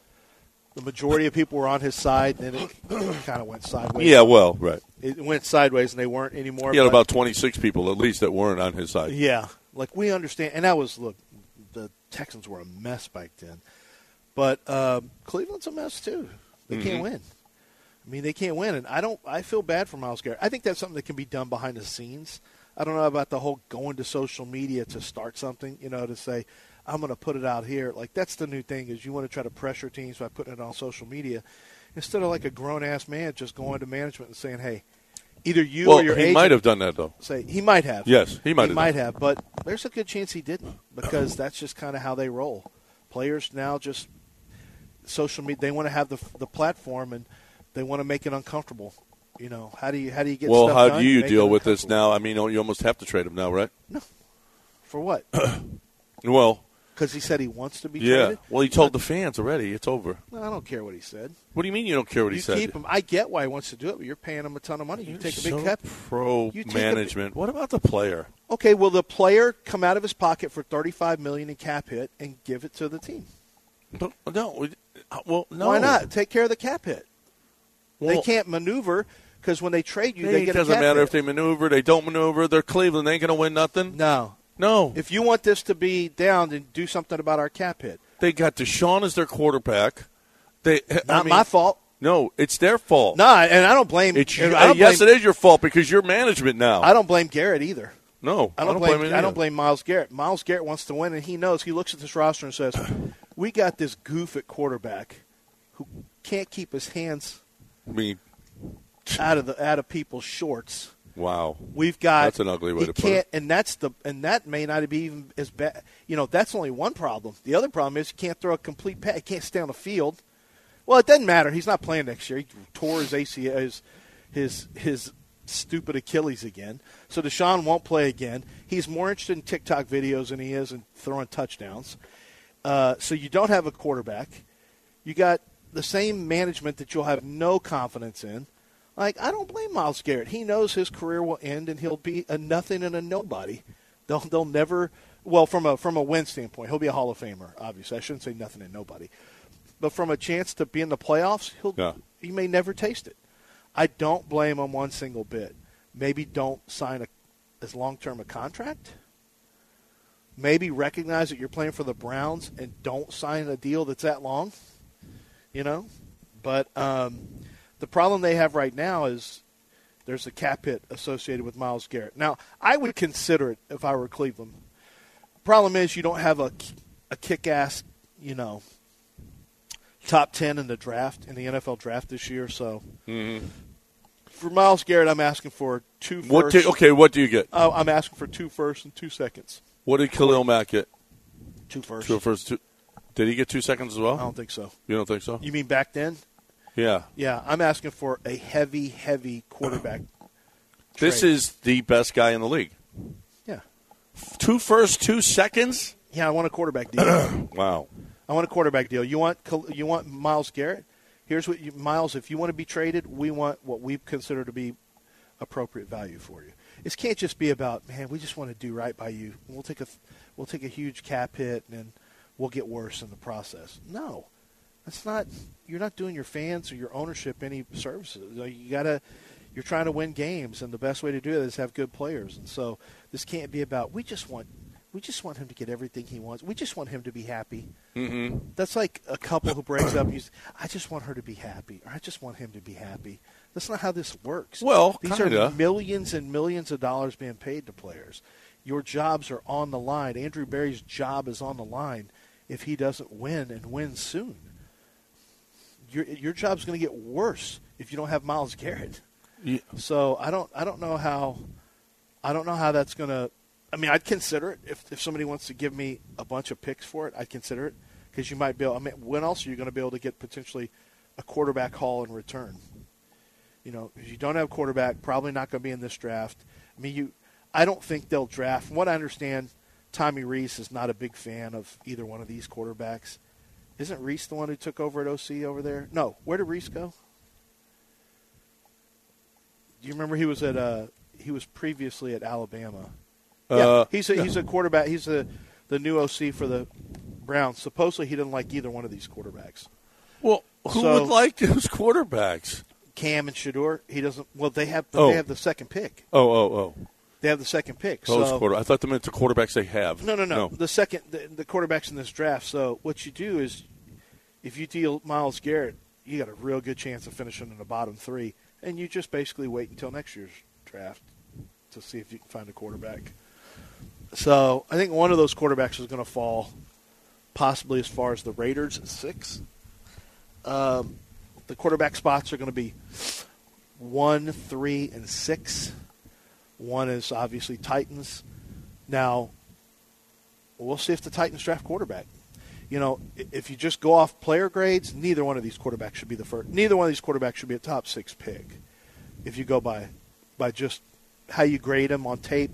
the majority of people were on his side, and it kind of went sideways. Yeah, well, right. It went sideways, and they weren't anymore. He had but, about twenty-six people at least that weren't on his side. Yeah. Like, we understand. And that was, look, the Texans were a mess back then. But um, Cleveland's a mess, too. They Mm-hmm. can't win. I mean, they can't win. And I don't. I feel bad for Myles Garrett. I think that's something that can be done behind the scenes. I don't know about the whole going to social media to start something, you know, to say, I'm going to put it out here. Like, that's the new thing, is you want to try to pressure teams by putting it on social media instead of like a grown-ass man just going to management and saying, hey, either you well, or your he agent. might have done that, though. Say, he might have. Yes, he might he have. might done. have, but there's a good chance he didn't, because that's just kind of how they roll. Players now just social media, they want to have the the platform, and they want to make it uncomfortable. You know, how do you how do you get well, stuff how done? do you make deal it with this now? I mean, you almost have to trade him now, right? No. For what? Well, because he said he wants to be yeah. traded? Well, he told the fans already. It's over. No, I don't care what he said. What do you mean you don't care what you he said? Keep him. I get why he wants to do it, but you're paying him a ton of money. You You're take a so big cut. pro-management. What about the player? Okay, will the player come out of his pocket for thirty-five million dollars in cap hit and give it to the team? But, no. Well, no. Why not? Take care of the cap hit. Well, they can't maneuver because when they trade you, It they get doesn't a cap matter hit. if they maneuver, they don't maneuver. They're Cleveland. They ain't going to win nothing. No. No. If you want this to be down, then do something about our cap hit. They got Deshaun as their quarterback. They Not I mean, my fault. No, it's their fault. No, and I don't blame. It's I you, don't yes, blame, it is your fault because you're management now. I don't blame Garrett either. No, I don't, I don't blame. blame him I don't either. blame Myles Garrett. Myles Garrett wants to win, and he knows. He looks at this roster and says, "We got this goof at quarterback who can't keep his hands I mean, out of the out of people's shorts." wow. We've got That's an ugly way he to put can't, it. and that's the and that may not be even as bad. You know, that's only one problem. The other problem is he can't throw a complete pass. He can't stay on the field. Well, it doesn't matter. He's not playing next year. He tore his A C L, his his his stupid Achilles again. So Deshaun won't play again. He's more interested in TikTok videos than he is in throwing touchdowns. Uh, so you don't have a quarterback. You got the same management that you'll have no confidence in. Like, I don't blame Myles Garrett. He knows his career will end and he'll be a nothing and a nobody. They'll they'll never well from a from a win standpoint, he'll be a Hall of Famer, obviously. I shouldn't say nothing and nobody. But from a chance to be in the playoffs, he'll Yeah. he may never taste it. I don't blame him one single bit. Maybe don't sign a as long term a contract. Maybe recognize that you're playing for the Browns and don't sign a deal that's that long. You know? But um the problem they have right now is there's a cap hit associated with Myles Garrett. Now, I would consider it if I were Cleveland. Problem is you don't have a, a kick-ass, you know, top ten in the draft, in the N F L draft this year. So Mm-hmm. for Myles Garrett, I'm asking for two firsts. What do, okay, what do you get? Uh, I'm asking for two firsts and two seconds. What did Khalil Mack get? Two firsts. Two firsts. Two. Did he get two seconds as well? I don't think so. You don't think so? You mean back then? Yeah. Yeah, I'm asking for a heavy, heavy quarterback. This trade. is the best guy in the league. Yeah. Two firsts, two seconds? Yeah, I want a quarterback deal. Wow. I want a quarterback deal. You want you want Myles Garrett? Here's what you, Myles, if you want to be traded, we want what we consider to be appropriate value for you. This can't just be about, man, we just want to do right by you. We'll take a we'll take a huge cap hit and then we'll get worse in the process. No. That's not you're not doing your fans or your ownership any services. You got to you're trying to win games, and the best way to do it is have good players. And so this can't be about we just want we just want him to get everything he wants. We just want him to be happy. Mm-hmm. That's like a couple who breaks up. And you say, I just want her to be happy, or I just want him to be happy. That's not how this works. Well, these kinda. are millions and millions of dollars being paid to players. Your jobs are on the line. Andrew Berry's job is on the line if he doesn't win and win soon. Your your job's going to get worse if you don't have Myles Garrett. Yeah. So I don't I don't know how I don't know how that's going to. I mean, I'd consider it if if somebody wants to give me a bunch of picks for it. I'd consider it because you might be able. I mean, when else are you going to be able to get potentially a quarterback haul in return? You know, if you don't have a quarterback, probably not going to be in this draft. I mean, you. I don't think they'll draft. From what I understand, Tommy Rees is not a big fan of either one of these quarterbacks. Isn't Reese the one who took over at O C over there? No. Where did Reese go? Do you remember he was at uh he was previously at Alabama? Uh, yeah, he's a, yeah. he's a quarterback. He's a, the new O C for the Browns. Supposedly he didn't like either one of these quarterbacks. Well, who So- would like those quarterbacks? Cam and Shador. He doesn't. Well, they have Oh. they have the second pick. Oh, oh, oh. They have the second pick. Those so quarter. I thought they meant the quarterbacks they have. No, no, no. no. The second, the, the quarterbacks in this draft. So what you do is, if you deal Myles Garrett, you got a real good chance of finishing in the bottom three, and you just basically wait until next year's draft to see if you can find a quarterback. So I think one of those quarterbacks is going to fall, possibly as far as the Raiders at six. Um, the quarterback spots are going to be one, three, and six. One is obviously Titans. Now, we'll see if the Titans draft quarterback. You know, if you just go off player grades, neither one of these quarterbacks should be the first. Neither one of these quarterbacks should be a top six pick. If you go by, by just how you grade them on tape,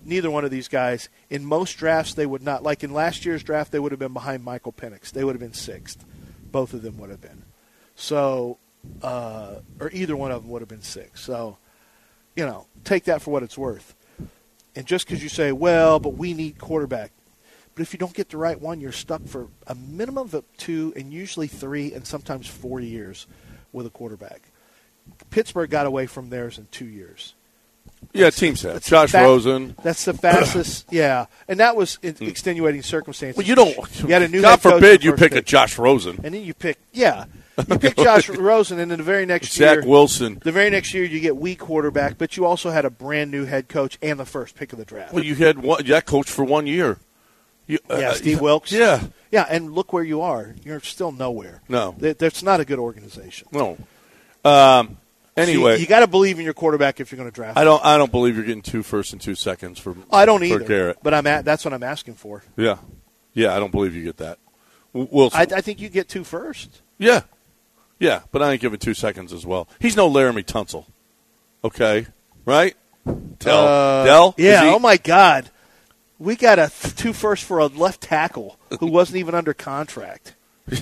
neither one of these guys, in most drafts, they would not. Like in last year's draft, they would have been behind Michael Penix. They would have been sixth. Both of them would have been. So, uh, or either one of them would have been sixth. So, you know, take that for what it's worth. And just because you say, well, but we need quarterback. But if you don't get the right one, you're stuck for a minimum of two and usually three and sometimes four years with a quarterback. Pittsburgh got away from theirs in two years. Yeah, teams have. Josh fa- Rosen. That's the fastest. Yeah, and that was in extenuating circumstances. Well, you don't. You had a new God head coach forbid the you first pick pick. a Josh Rosen. And then you pick, yeah. You pick Josh Rosen, and then the very next Zach year. Zach Wilson. The very next year, you get weak quarterback, but you also had a brand new head coach and the first pick of the draft. Well, you had one, that coach for one year. You, yeah, uh, Steve Wilkes. Yeah. Yeah, and look where you are. You're still nowhere. No. That's not a good organization. No. Um, anyway. So you you got to believe in your quarterback if you're going to draft I him. don't I don't believe you're getting two first and two seconds for I don't for either. Garrett. But I'm at, that's what I'm asking for. Yeah. Yeah, I don't believe you get that. Wilson. I, I think you get two first. Yeah. Yeah, but I ain't giving two seconds as well. He's no Laramie Tunsil. Okay? Right? Dell. Uh, Dell? Yeah, Is he- oh my God. We got a th- two first for a left tackle who wasn't even under contract.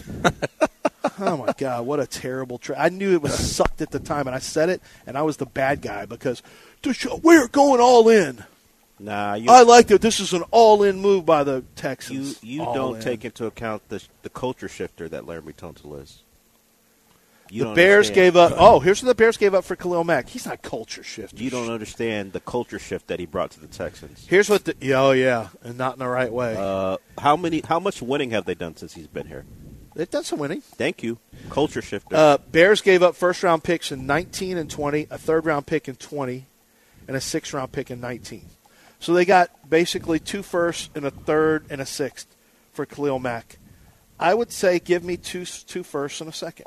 Oh, my God, what a terrible trade. I knew it was sucked at the time, and I said it, and I was the bad guy because we're going all in. Nah, you, I liked it. This is an all-in move by the Texans. You, you All don't in. take into account the the culture shifter that Laramie Tunsil is. You The don't Bears understand. gave up. Oh, here's what the Bears gave up for Khalil Mack. He's not culture shift. You don't understand the culture shift that he brought to the Texans. Here's what the. Oh, yeah, and not in the right way. Uh, how many? How much winning have they done since he's been here? They've done some winning. Thank you, culture shifter. Uh, Bears gave up first-round picks in nineteen and twenty, a third-round pick in twenty, and a sixth-round pick in nineteen. So they got basically two firsts and a third and a sixth for Khalil Mack. I would say give me two two firsts and a second.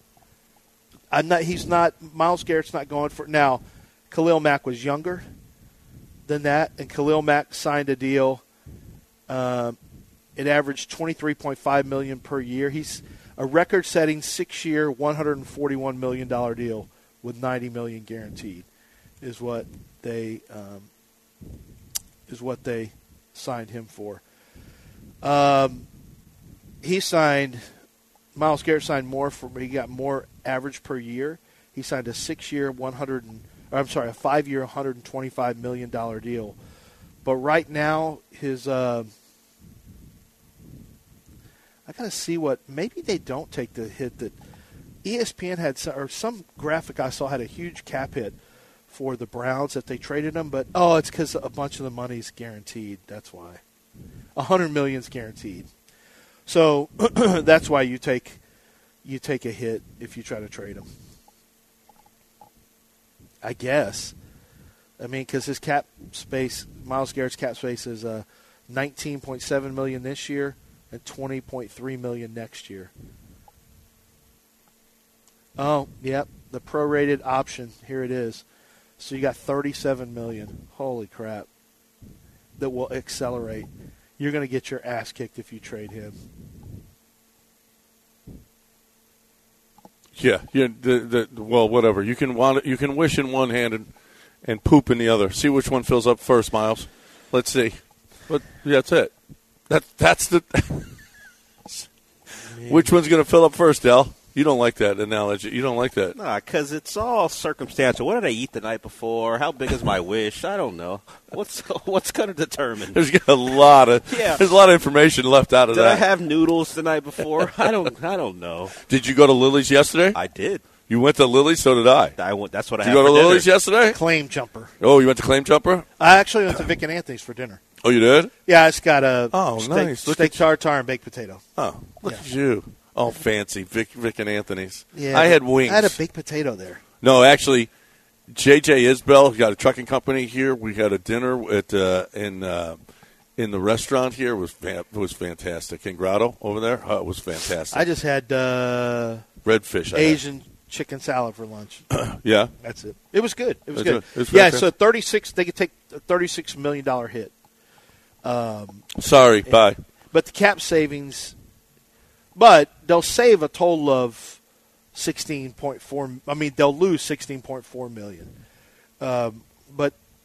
I'm not. He's not. Myles Garrett's not going for now. Khalil Mack was younger than that, and Khalil Mack signed a deal. Um, it averaged twenty-three point five million dollars per year. He's a record-setting six-year, one hundred forty-one million dollars deal with ninety million dollars guaranteed. Is what they um, is what they signed him for. Um, he signed. Myles Garrett signed more for. He got more average per year. He signed a six-year, one hundred. And, or I'm sorry, a five-year, one hundred twenty-five million dollars deal. But right now, his. Uh, I gotta see what. Maybe they don't take the hit that E S P N had, some, or some graphic I saw had a huge cap hit for the Browns that they traded him. But oh, it's because a bunch of the money's guaranteed. That's why. A hundred million's guaranteed. So that's why you take you take a hit if you try to trade him. I guess. I mean, because his cap space, Myles Garrett's cap space is uh, nineteen point seven million dollars this year and twenty point three million dollars next year. Oh, yep, the prorated option. Here it is. So you got thirty-seven million dollars. Holy crap. That will accelerate. You're going to get your ass kicked if you trade him. Yeah, yeah. The, the, well, whatever. You can want you can wish in one hand and, and poop in the other. See which one fills up first, Miles. Let's see. But yeah, that's it. That that's the. Which one's going to fill up first, Del? You don't like that analogy. You don't like that. Nah, because it's all circumstantial. What did I eat the night before? How big is my wish? I don't know. What's what's going to determine? There's a lot of yeah. There's a lot of information left out of did that. Did I have noodles the night before? I don't. I don't know. Did you go to Lily's yesterday? I did. You went to Lily's, so did I. I went. That's what did I. Did you had go to for Lily's dinner. yesterday? Claim Jumper. Oh, you went to Claim Jumper? I actually went to Vic and Anthony's for dinner. Oh, you did? Yeah, it's got a oh steak, nice steak tartare and baked potato. Oh, look yeah. at you. Oh, fancy. Vic, Vic and Anthony's. Yeah, I had wings. I had a baked potato there. No, actually, J J Isbell got a trucking company here. We had a dinner at uh, in uh, in the restaurant here. It was fa- it was fantastic. In Grotto over there, oh, it was fantastic. I just had uh, redfish, I Asian had. chicken salad for lunch. Yeah, that's it. It was good. It was That's good. It. It was yeah, fantastic. so thirty-six. They could take a thirty-six million dollar hit. Um, Sorry, and, bye. But the cap savings. But they'll save a total of sixteen point four. I mean, they'll lose sixteen point four million. Um, but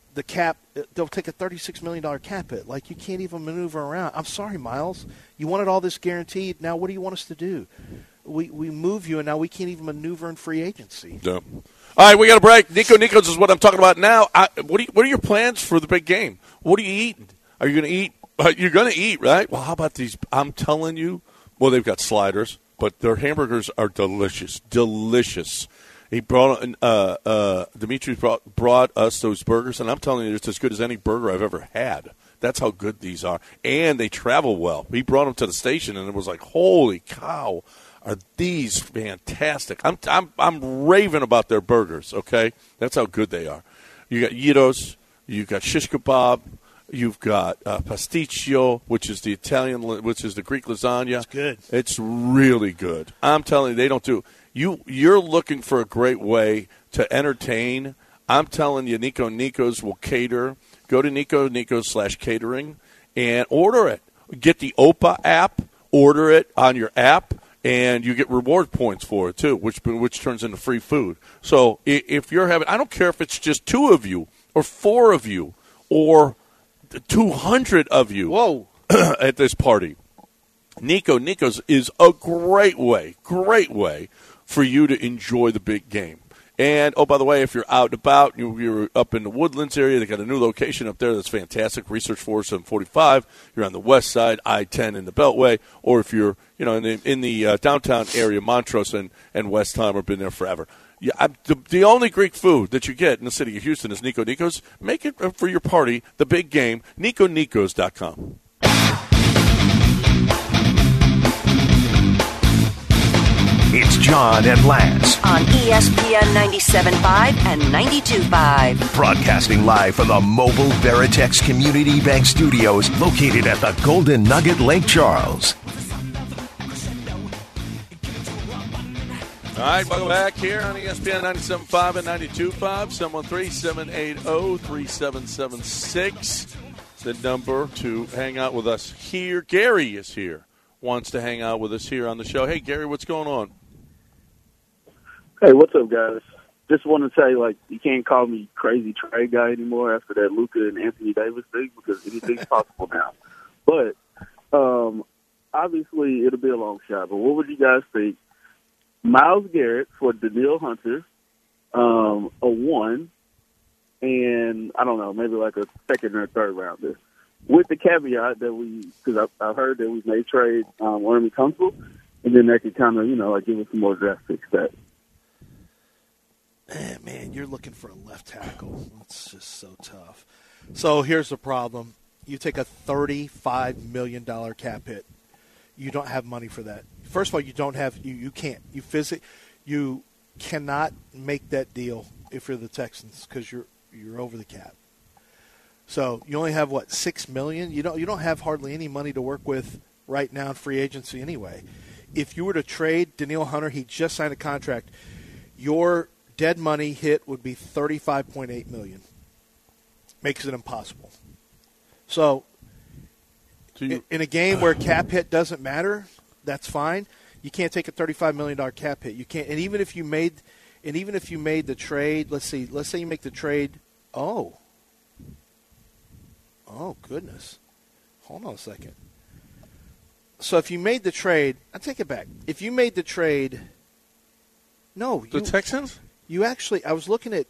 the cap, they'll take a thirty-six million dollars cap hit. Like, you can't even maneuver around. I'm sorry, Miles. You wanted all this guaranteed. Now what do you want us to do? We we move you, and now we can't even maneuver in free agency. No. All right, we got a break. Nico Nikos is what I'm talking about now. I, what, do you, what are your plans for the big game? What are you eating? Are you going to eat? Uh, you're going to eat, right? Well, how about these? I'm telling you. Well, they've got sliders, but their hamburgers are delicious. Delicious. He brought uh, uh, Dimitri brought, brought us those burgers, and I'm telling you, it's as good as any burger I've ever had. That's how good these are. And they travel well. He brought them to the station, and it was like, holy cow. Are these fantastic? I'm I'm I'm raving about their burgers. Okay, that's how good they are. You got gyros, you got shish kebab, you've got uh, pasticcio, which is the Italian, which is the Greek lasagna. It's good. It's really good. I'm telling you, they don't do. You you're looking for a great way to entertain. I'm telling you, Nico Nikos will cater. Go to Nico Nikos slash catering and order it. Get the O P A app. Order it on your app. And you get reward points for it, too, which which turns into free food. So if you're having – I don't care if it's just two of you or four of you or two hundred of you Whoa. at this party. Nico Nikos is a great way, great way for you to enjoy the big game. And, oh, by the way, if you're out and about, you're up in the Woodlands area, they got a new location up there that's fantastic, Research four seven forty-five. You're on the west side, I ten in the Beltway. Or if you're, you know, in the, in the uh, downtown area, Montrose and, and Westheimer have been there forever. Yeah, I, the, the only Greek food that you get in the city of Houston is Nico Nikos. Make it for your party, the big game, nico nikos dot com. It's John and Lance on E S P N ninety-seven point five and ninety-two point five. Broadcasting live from the Mobile Veritex Community Bank Studios located at the Golden Nugget Lake Charles. All right, welcome back here on E S P N ninety-seven point five and ninety-two point five. seven one three, seven eight zero, three seven seven six is the number to hang out with us here. Gary is here, wants to hang out with us here on the show. Hey, Gary, what's going on? Hey, what's up, guys? Just want to say, like, you can't call me crazy trade guy anymore after that Luka and Anthony Davis thing because anything's possible now. But um, obviously, it'll be a long shot. But what would you guys think? Myles Garrett for Danielle Hunter, um, a one, and I don't know, maybe like a second or third rounder. With the caveat that we, because I, I heard that we may trade um, Laramie Tunsil, and then that could kind of, you know, like give us some more draft picks. That. Eh, man, you're looking for a left tackle. It's just so tough. So here's the problem: you take a thirty-five million dollars cap hit. You don't have money for that. First of all, you don't have you. You can't. You phys- You cannot make that deal if you're the Texans because you're you're over the cap. So you only have what six million. You don't you don't have hardly any money to work with right now in free agency anyway. If you were to trade Danielle Hunter, he just signed a contract. Your dead money hit would be thirty-five point eight million. Makes it impossible. So, so you, in, in a game where cap hit doesn't matter, that's fine. You can't take a thirty-five million dollars cap hit. You can't, and even if you made, and even if you made the trade, let's see, let's say you make the trade. Oh. Oh, goodness. Hold on a second. So if you made the trade, I take it back. If you made the trade, no. The you, Texans? You actually, I was looking at,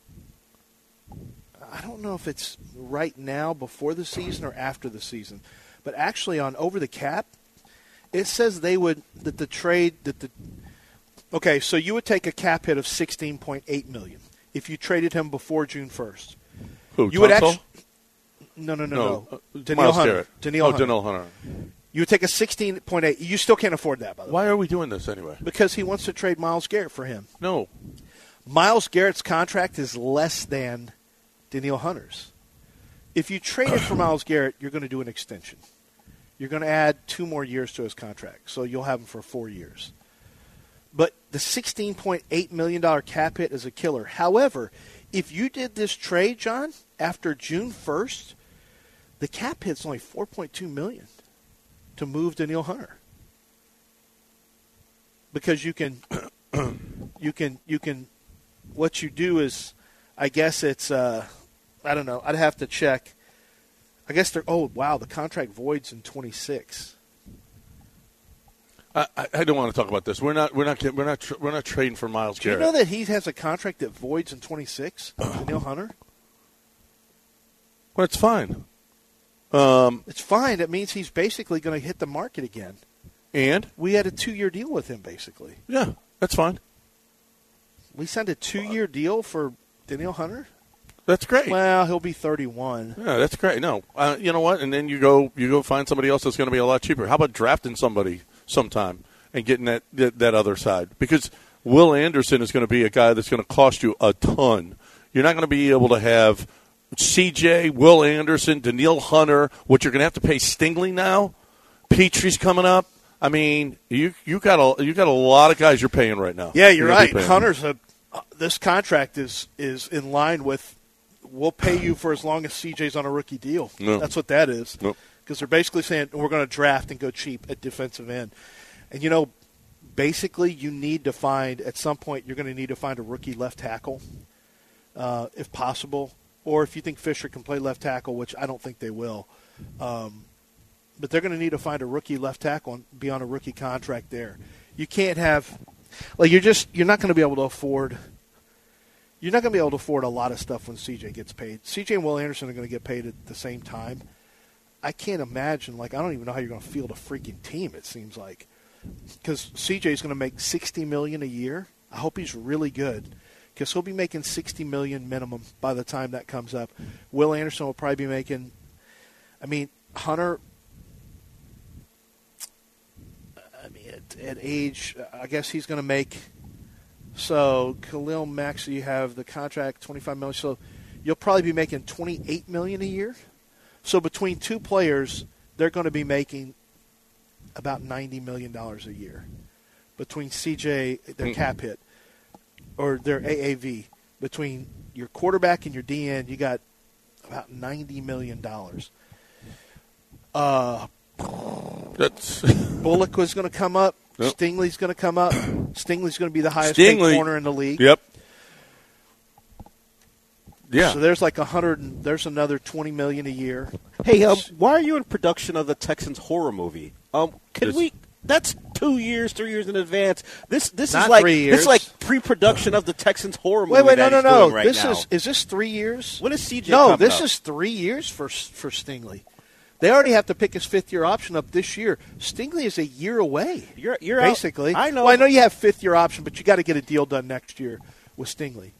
I don't know if it's right now before the season or after the season, but actually on Over the Cap, it says they would, that the trade, that the, okay, so you would take a cap hit of sixteen point eight million dollars if you traded him before June first. Who, you would Tunsil? actually, no, no, no, no. no. Uh, Danielle Hunter. Garrett. Danielle oh, Hunter. Danielle Hunter. You would take a sixteen point eight. You still can't afford that, by the way. Why are we doing this anyway? Because he wants to trade Myles Garrett for him. No. Myles Garrett's contract is less than Danielle Hunter's. If you trade it for Myles Garrett, you're going to do an extension. You're going to add two more years to his contract, so you'll have him for four years. But the sixteen point eight million dollars cap hit is a killer. However, if you did this trade, John, after June first, the cap hit's only four point two million dollars to move Danielle Hunter. Because you can, you can, you can, what you do is, I guess it's, uh, I don't know. I'd have to check. I guess they're. Oh wow, the contract voids in twenty-six. I, I don't want to talk about this. We're not. We're not. We're not. Tra- we're not trading for Myles Do Garrett. you know that he has a contract that voids in twenty-six? Danielle Hunter. Well, it's fine. Um, it's fine. It means he's basically going to hit the market again. And we had a two-year deal with him, basically. Yeah, that's fine. We signed a two-year deal for Danielle Hunter. That's great. Well, he'll be thirty-one. Yeah, that's great. No, uh, you know what? And then you go, you go find somebody else that's going to be a lot cheaper. How about drafting somebody sometime and getting that that, that other side? Because Will Anderson is going to be a guy that's going to cost you a ton. You're not going to be able to have C J, Will Anderson, Danielle Hunter. What you're going to have to pay Stingley now. Petrie's coming up. I mean, you you got a you got a lot of guys you're paying right now. Yeah, you're, you're right. Hunter's a. Uh, this contract is is in line with. We'll pay you for as long as C J's on a rookie deal. No. That's what that is. Because nope. they're basically saying we're going to draft and go cheap at defensive end. And, you know, basically you need to find, at some point, you're going to need to find a rookie left tackle, uh, if possible. Or if you think Fisher can play left tackle, which I don't think they will. Um, but they're going to need to find a rookie left tackle and be on a rookie contract there. You can't have – like you're just – you're not going to be able to afford – You're not going to be able to afford a lot of stuff when C J gets paid. C J and Will Anderson are going to get paid at the same time. I can't imagine, like, I don't even know how you're going to field a freaking team, it seems like. Because C J's going to make sixty million dollars a year. I hope he's really good because he'll be making sixty million dollars minimum by the time that comes up. Will Anderson will probably be making, I mean, Hunter, I mean, at, at age, I guess he's going to make – so Khalil Mack, so you have the contract twenty-five million dollars. So you'll probably be making twenty-eight million dollars a year. So between two players, they're going to be making about ninety million dollars a year. Between C J, their cap hit, or their A A V, between your quarterback and your D N, you got about ninety million dollars. Uh, That's Bullock was going to come up. Yep. Stingley's going to come up. Stingley's going to be the highest paid corner in the league. Yep. Yeah. So there's like a hundred. There's another twenty million a year. Hey, um, why are you in production of the Texans horror movie? Um, can This- we? That's two years, three years in advance. This this Not is like three this is years. like pre-production of the Texans horror movie. Wait, wait, no, that no, he's no. doing right This now. is is this three years? When is C J No, coming this up? is three years for for Stingley. They already have to pick his fifth year option up this year. Stingley is a year away. You're you're basically. Out. I know. Well, I know you have fifth year option, but you got to get a deal done next year with Stingley.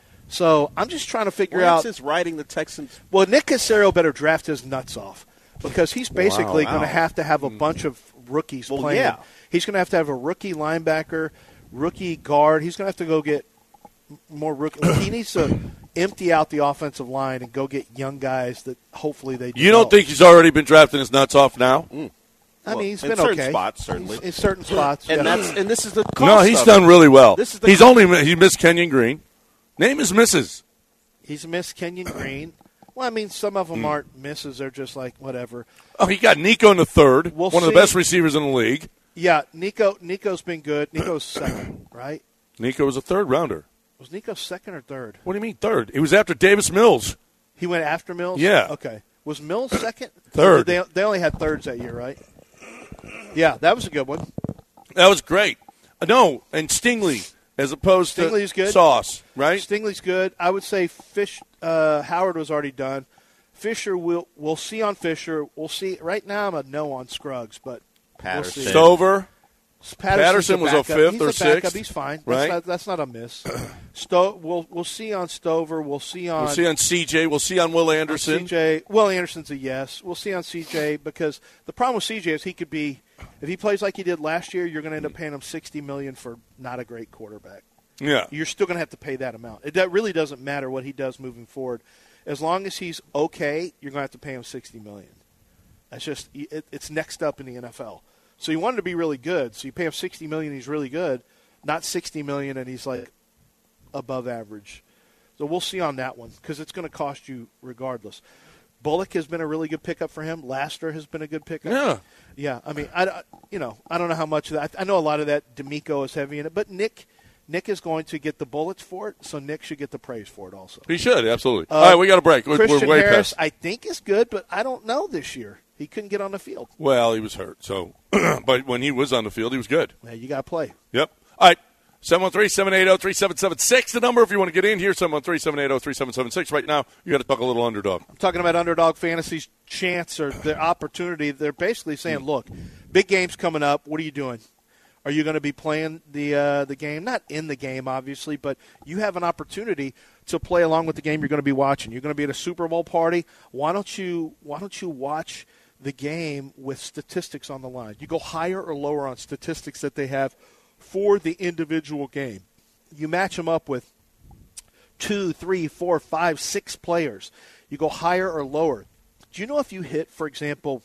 So I'm just trying to figure Lance out. is riding the Texans. Well, Nick Caserio better draft his nuts off because he's basically Wow. going to have to have a bunch of rookies Well, playing. yeah. He's going to have to have a rookie linebacker, rookie guard. He's going to have to go get more rookie. He needs to empty out the offensive line and go get young guys that hopefully they You don't develop. think he's already been drafting his nuts off now? Mm. I mean, he's in been certain okay. spots, certainly. He's- in certain spots, and yeah. that's and this is the cost No, he's of done it. really well. This is the He's only he missed Kenyon Green. Name is misses. He's missed Kenyon Green. Well, I mean, some of them aren't misses. They're just like, whatever. Oh, he got Nico in the third, We'll one of see. the best receivers in the league. Yeah, Nico. Nico's been good. Nico's second, right? Nico was a third rounder. Was Nico second or third? What do you mean third? It was after Davis Mills. He went after Mills? Yeah. Okay. Was Mills second? Third. They, they only had thirds that year, right? Yeah, that was a good one. That was great. Uh, No, and Stingley as opposed Stingley's to good. Sauce, right? Stingley's good. I would say Fish. Uh, Howard was already done. Fisher, we'll, we'll see on Fisher. We'll see. Right now I'm a no on Scruggs, but Patterson. we'll see. Stover. Patterson's Patterson was a backup. fifth He's or a backup. sixth, He's fine. right? That's not, that's not a miss. Sto- we'll we'll see on Stover. We'll see on We'll see on C J. We'll see on Will Anderson. C J. Will Anderson's a yes. We'll see on C J because the problem with C J is he could be, if he plays like he did last year, you're going to end up paying him sixty million dollars for not a great quarterback. Yeah. You're still going to have to pay that amount. It that really doesn't matter what he does moving forward. As long as he's okay, you're going to have to pay him sixty million dollars. That's just it, it's next up in the N F L. So you want him to be really good. So you pay him sixty million dollars, he's really good, not sixty million dollars and he's like above average. So we'll see on that one because it's going to cost you regardless. Bullock has been a really good pickup for him. Laster has been a good pickup. Yeah. Yeah, I mean, I, I- you know, I don't know how much of that. I know a lot of that D'Amico is heavy in it, but Nick Nick is going to get the bullets for it, so Nick should get the praise for it also. He should, absolutely. Uh, All right, we got a break. We're, Christian we're way Harris, past. I think, is good, but I don't know this year. He couldn't get on the field. Well, he was hurt, so but when he was on the field, he was good. Yeah, you got to play. Yep. All right. seven one three, seven eight zero, three seven seven six, the number if you want to get in here, seven one three, seven eight zero, three seven seven six. Right now, you got to talk a little underdog. I'm talking about Underdog Fantasy's chance or their opportunity. They're basically saying, look, big game's coming up. What are you doing? Are you going to be playing the uh, the game? Not in the game, obviously, but you have an opportunity to play along with the game you're going to be watching. You're going to be at a Super Bowl party. Why don't you Why don't you watch the game with statistics on the line? You go higher or lower on statistics that they have for the individual game. You match them up with two, three, four, five, six players. You go higher or lower. Do you know if you hit, for example,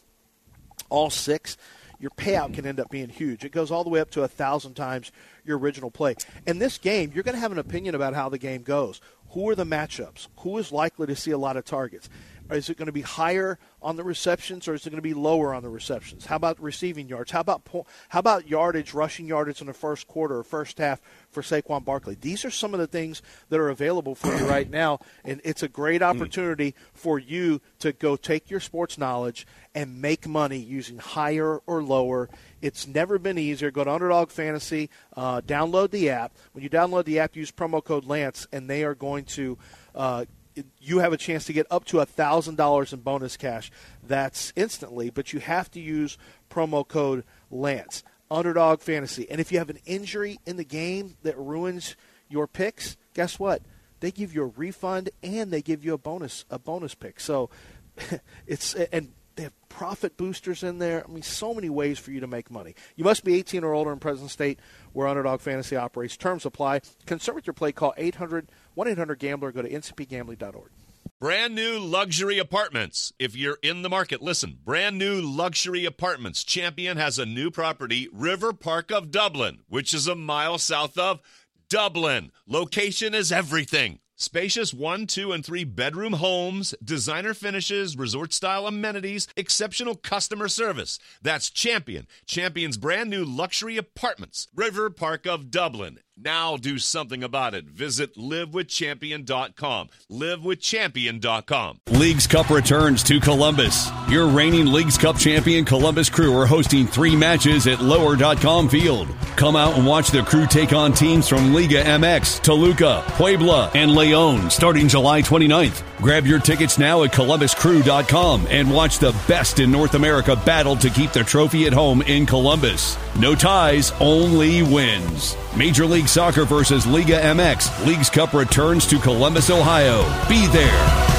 all six, your payout can end up being huge. It goes all the way up to a thousand times your original play. In this game, you're going to have an opinion about how the game goes. Who are the matchups? Who is likely to see a lot of targets? Is it going to be higher on the receptions, or is it going to be lower on the receptions? How about receiving yards? How about po- how about yardage, rushing yardage in the first quarter or first half for Saquon Barkley? These are some of the things that are available for you right now, and it's a great opportunity for you to go take your sports knowledge and make money using higher or lower. It's never been easier. Go to Underdog Fantasy, uh, download the app. When you download the app, use promo code Lance, and they are going to uh, – you have a chance to get up to one thousand dollars in bonus cash. That's instantly, but you have to use promo code Lance. Underdog Fantasy. And if you have an injury in the game that ruins your picks, guess what? They give you a refund and they give you a bonus a bonus pick. So it's and they have profit boosters in there. I mean, so many ways for you to make money. You must be eighteen or older in present state where Underdog Fantasy operates. Terms apply. Concerned with your play, call eight hundred one eight hundred gambler. Go to N C P gambling dot org. Brand new luxury apartments. If you're in the market, listen. Brand new luxury apartments. Champion has a new property, River Park of Dublin, which is a mile south of Dublin. Location is everything. Spacious one, two, and three bedroom homes, designer finishes, resort-style amenities, exceptional customer service. That's Champion. Champion's brand new luxury apartments, River Park of Dublin. Now do something about it. Visit live with champion dot com. live with champion dot com. Leagues Cup returns to Columbus. Your reigning Leagues Cup champion Columbus Crew are hosting three matches at lower dot com field. Come out and watch the Crew take on teams from Liga M X, Toluca, Puebla, and Leon starting July twenty-ninth. Grab your tickets now at columbus crew dot com and watch the best in North America battle to keep the trophy at home in Columbus. No ties, only wins. Major League Soccer versus Liga M X. Leagues Cup returns to Columbus, Ohio. Be there.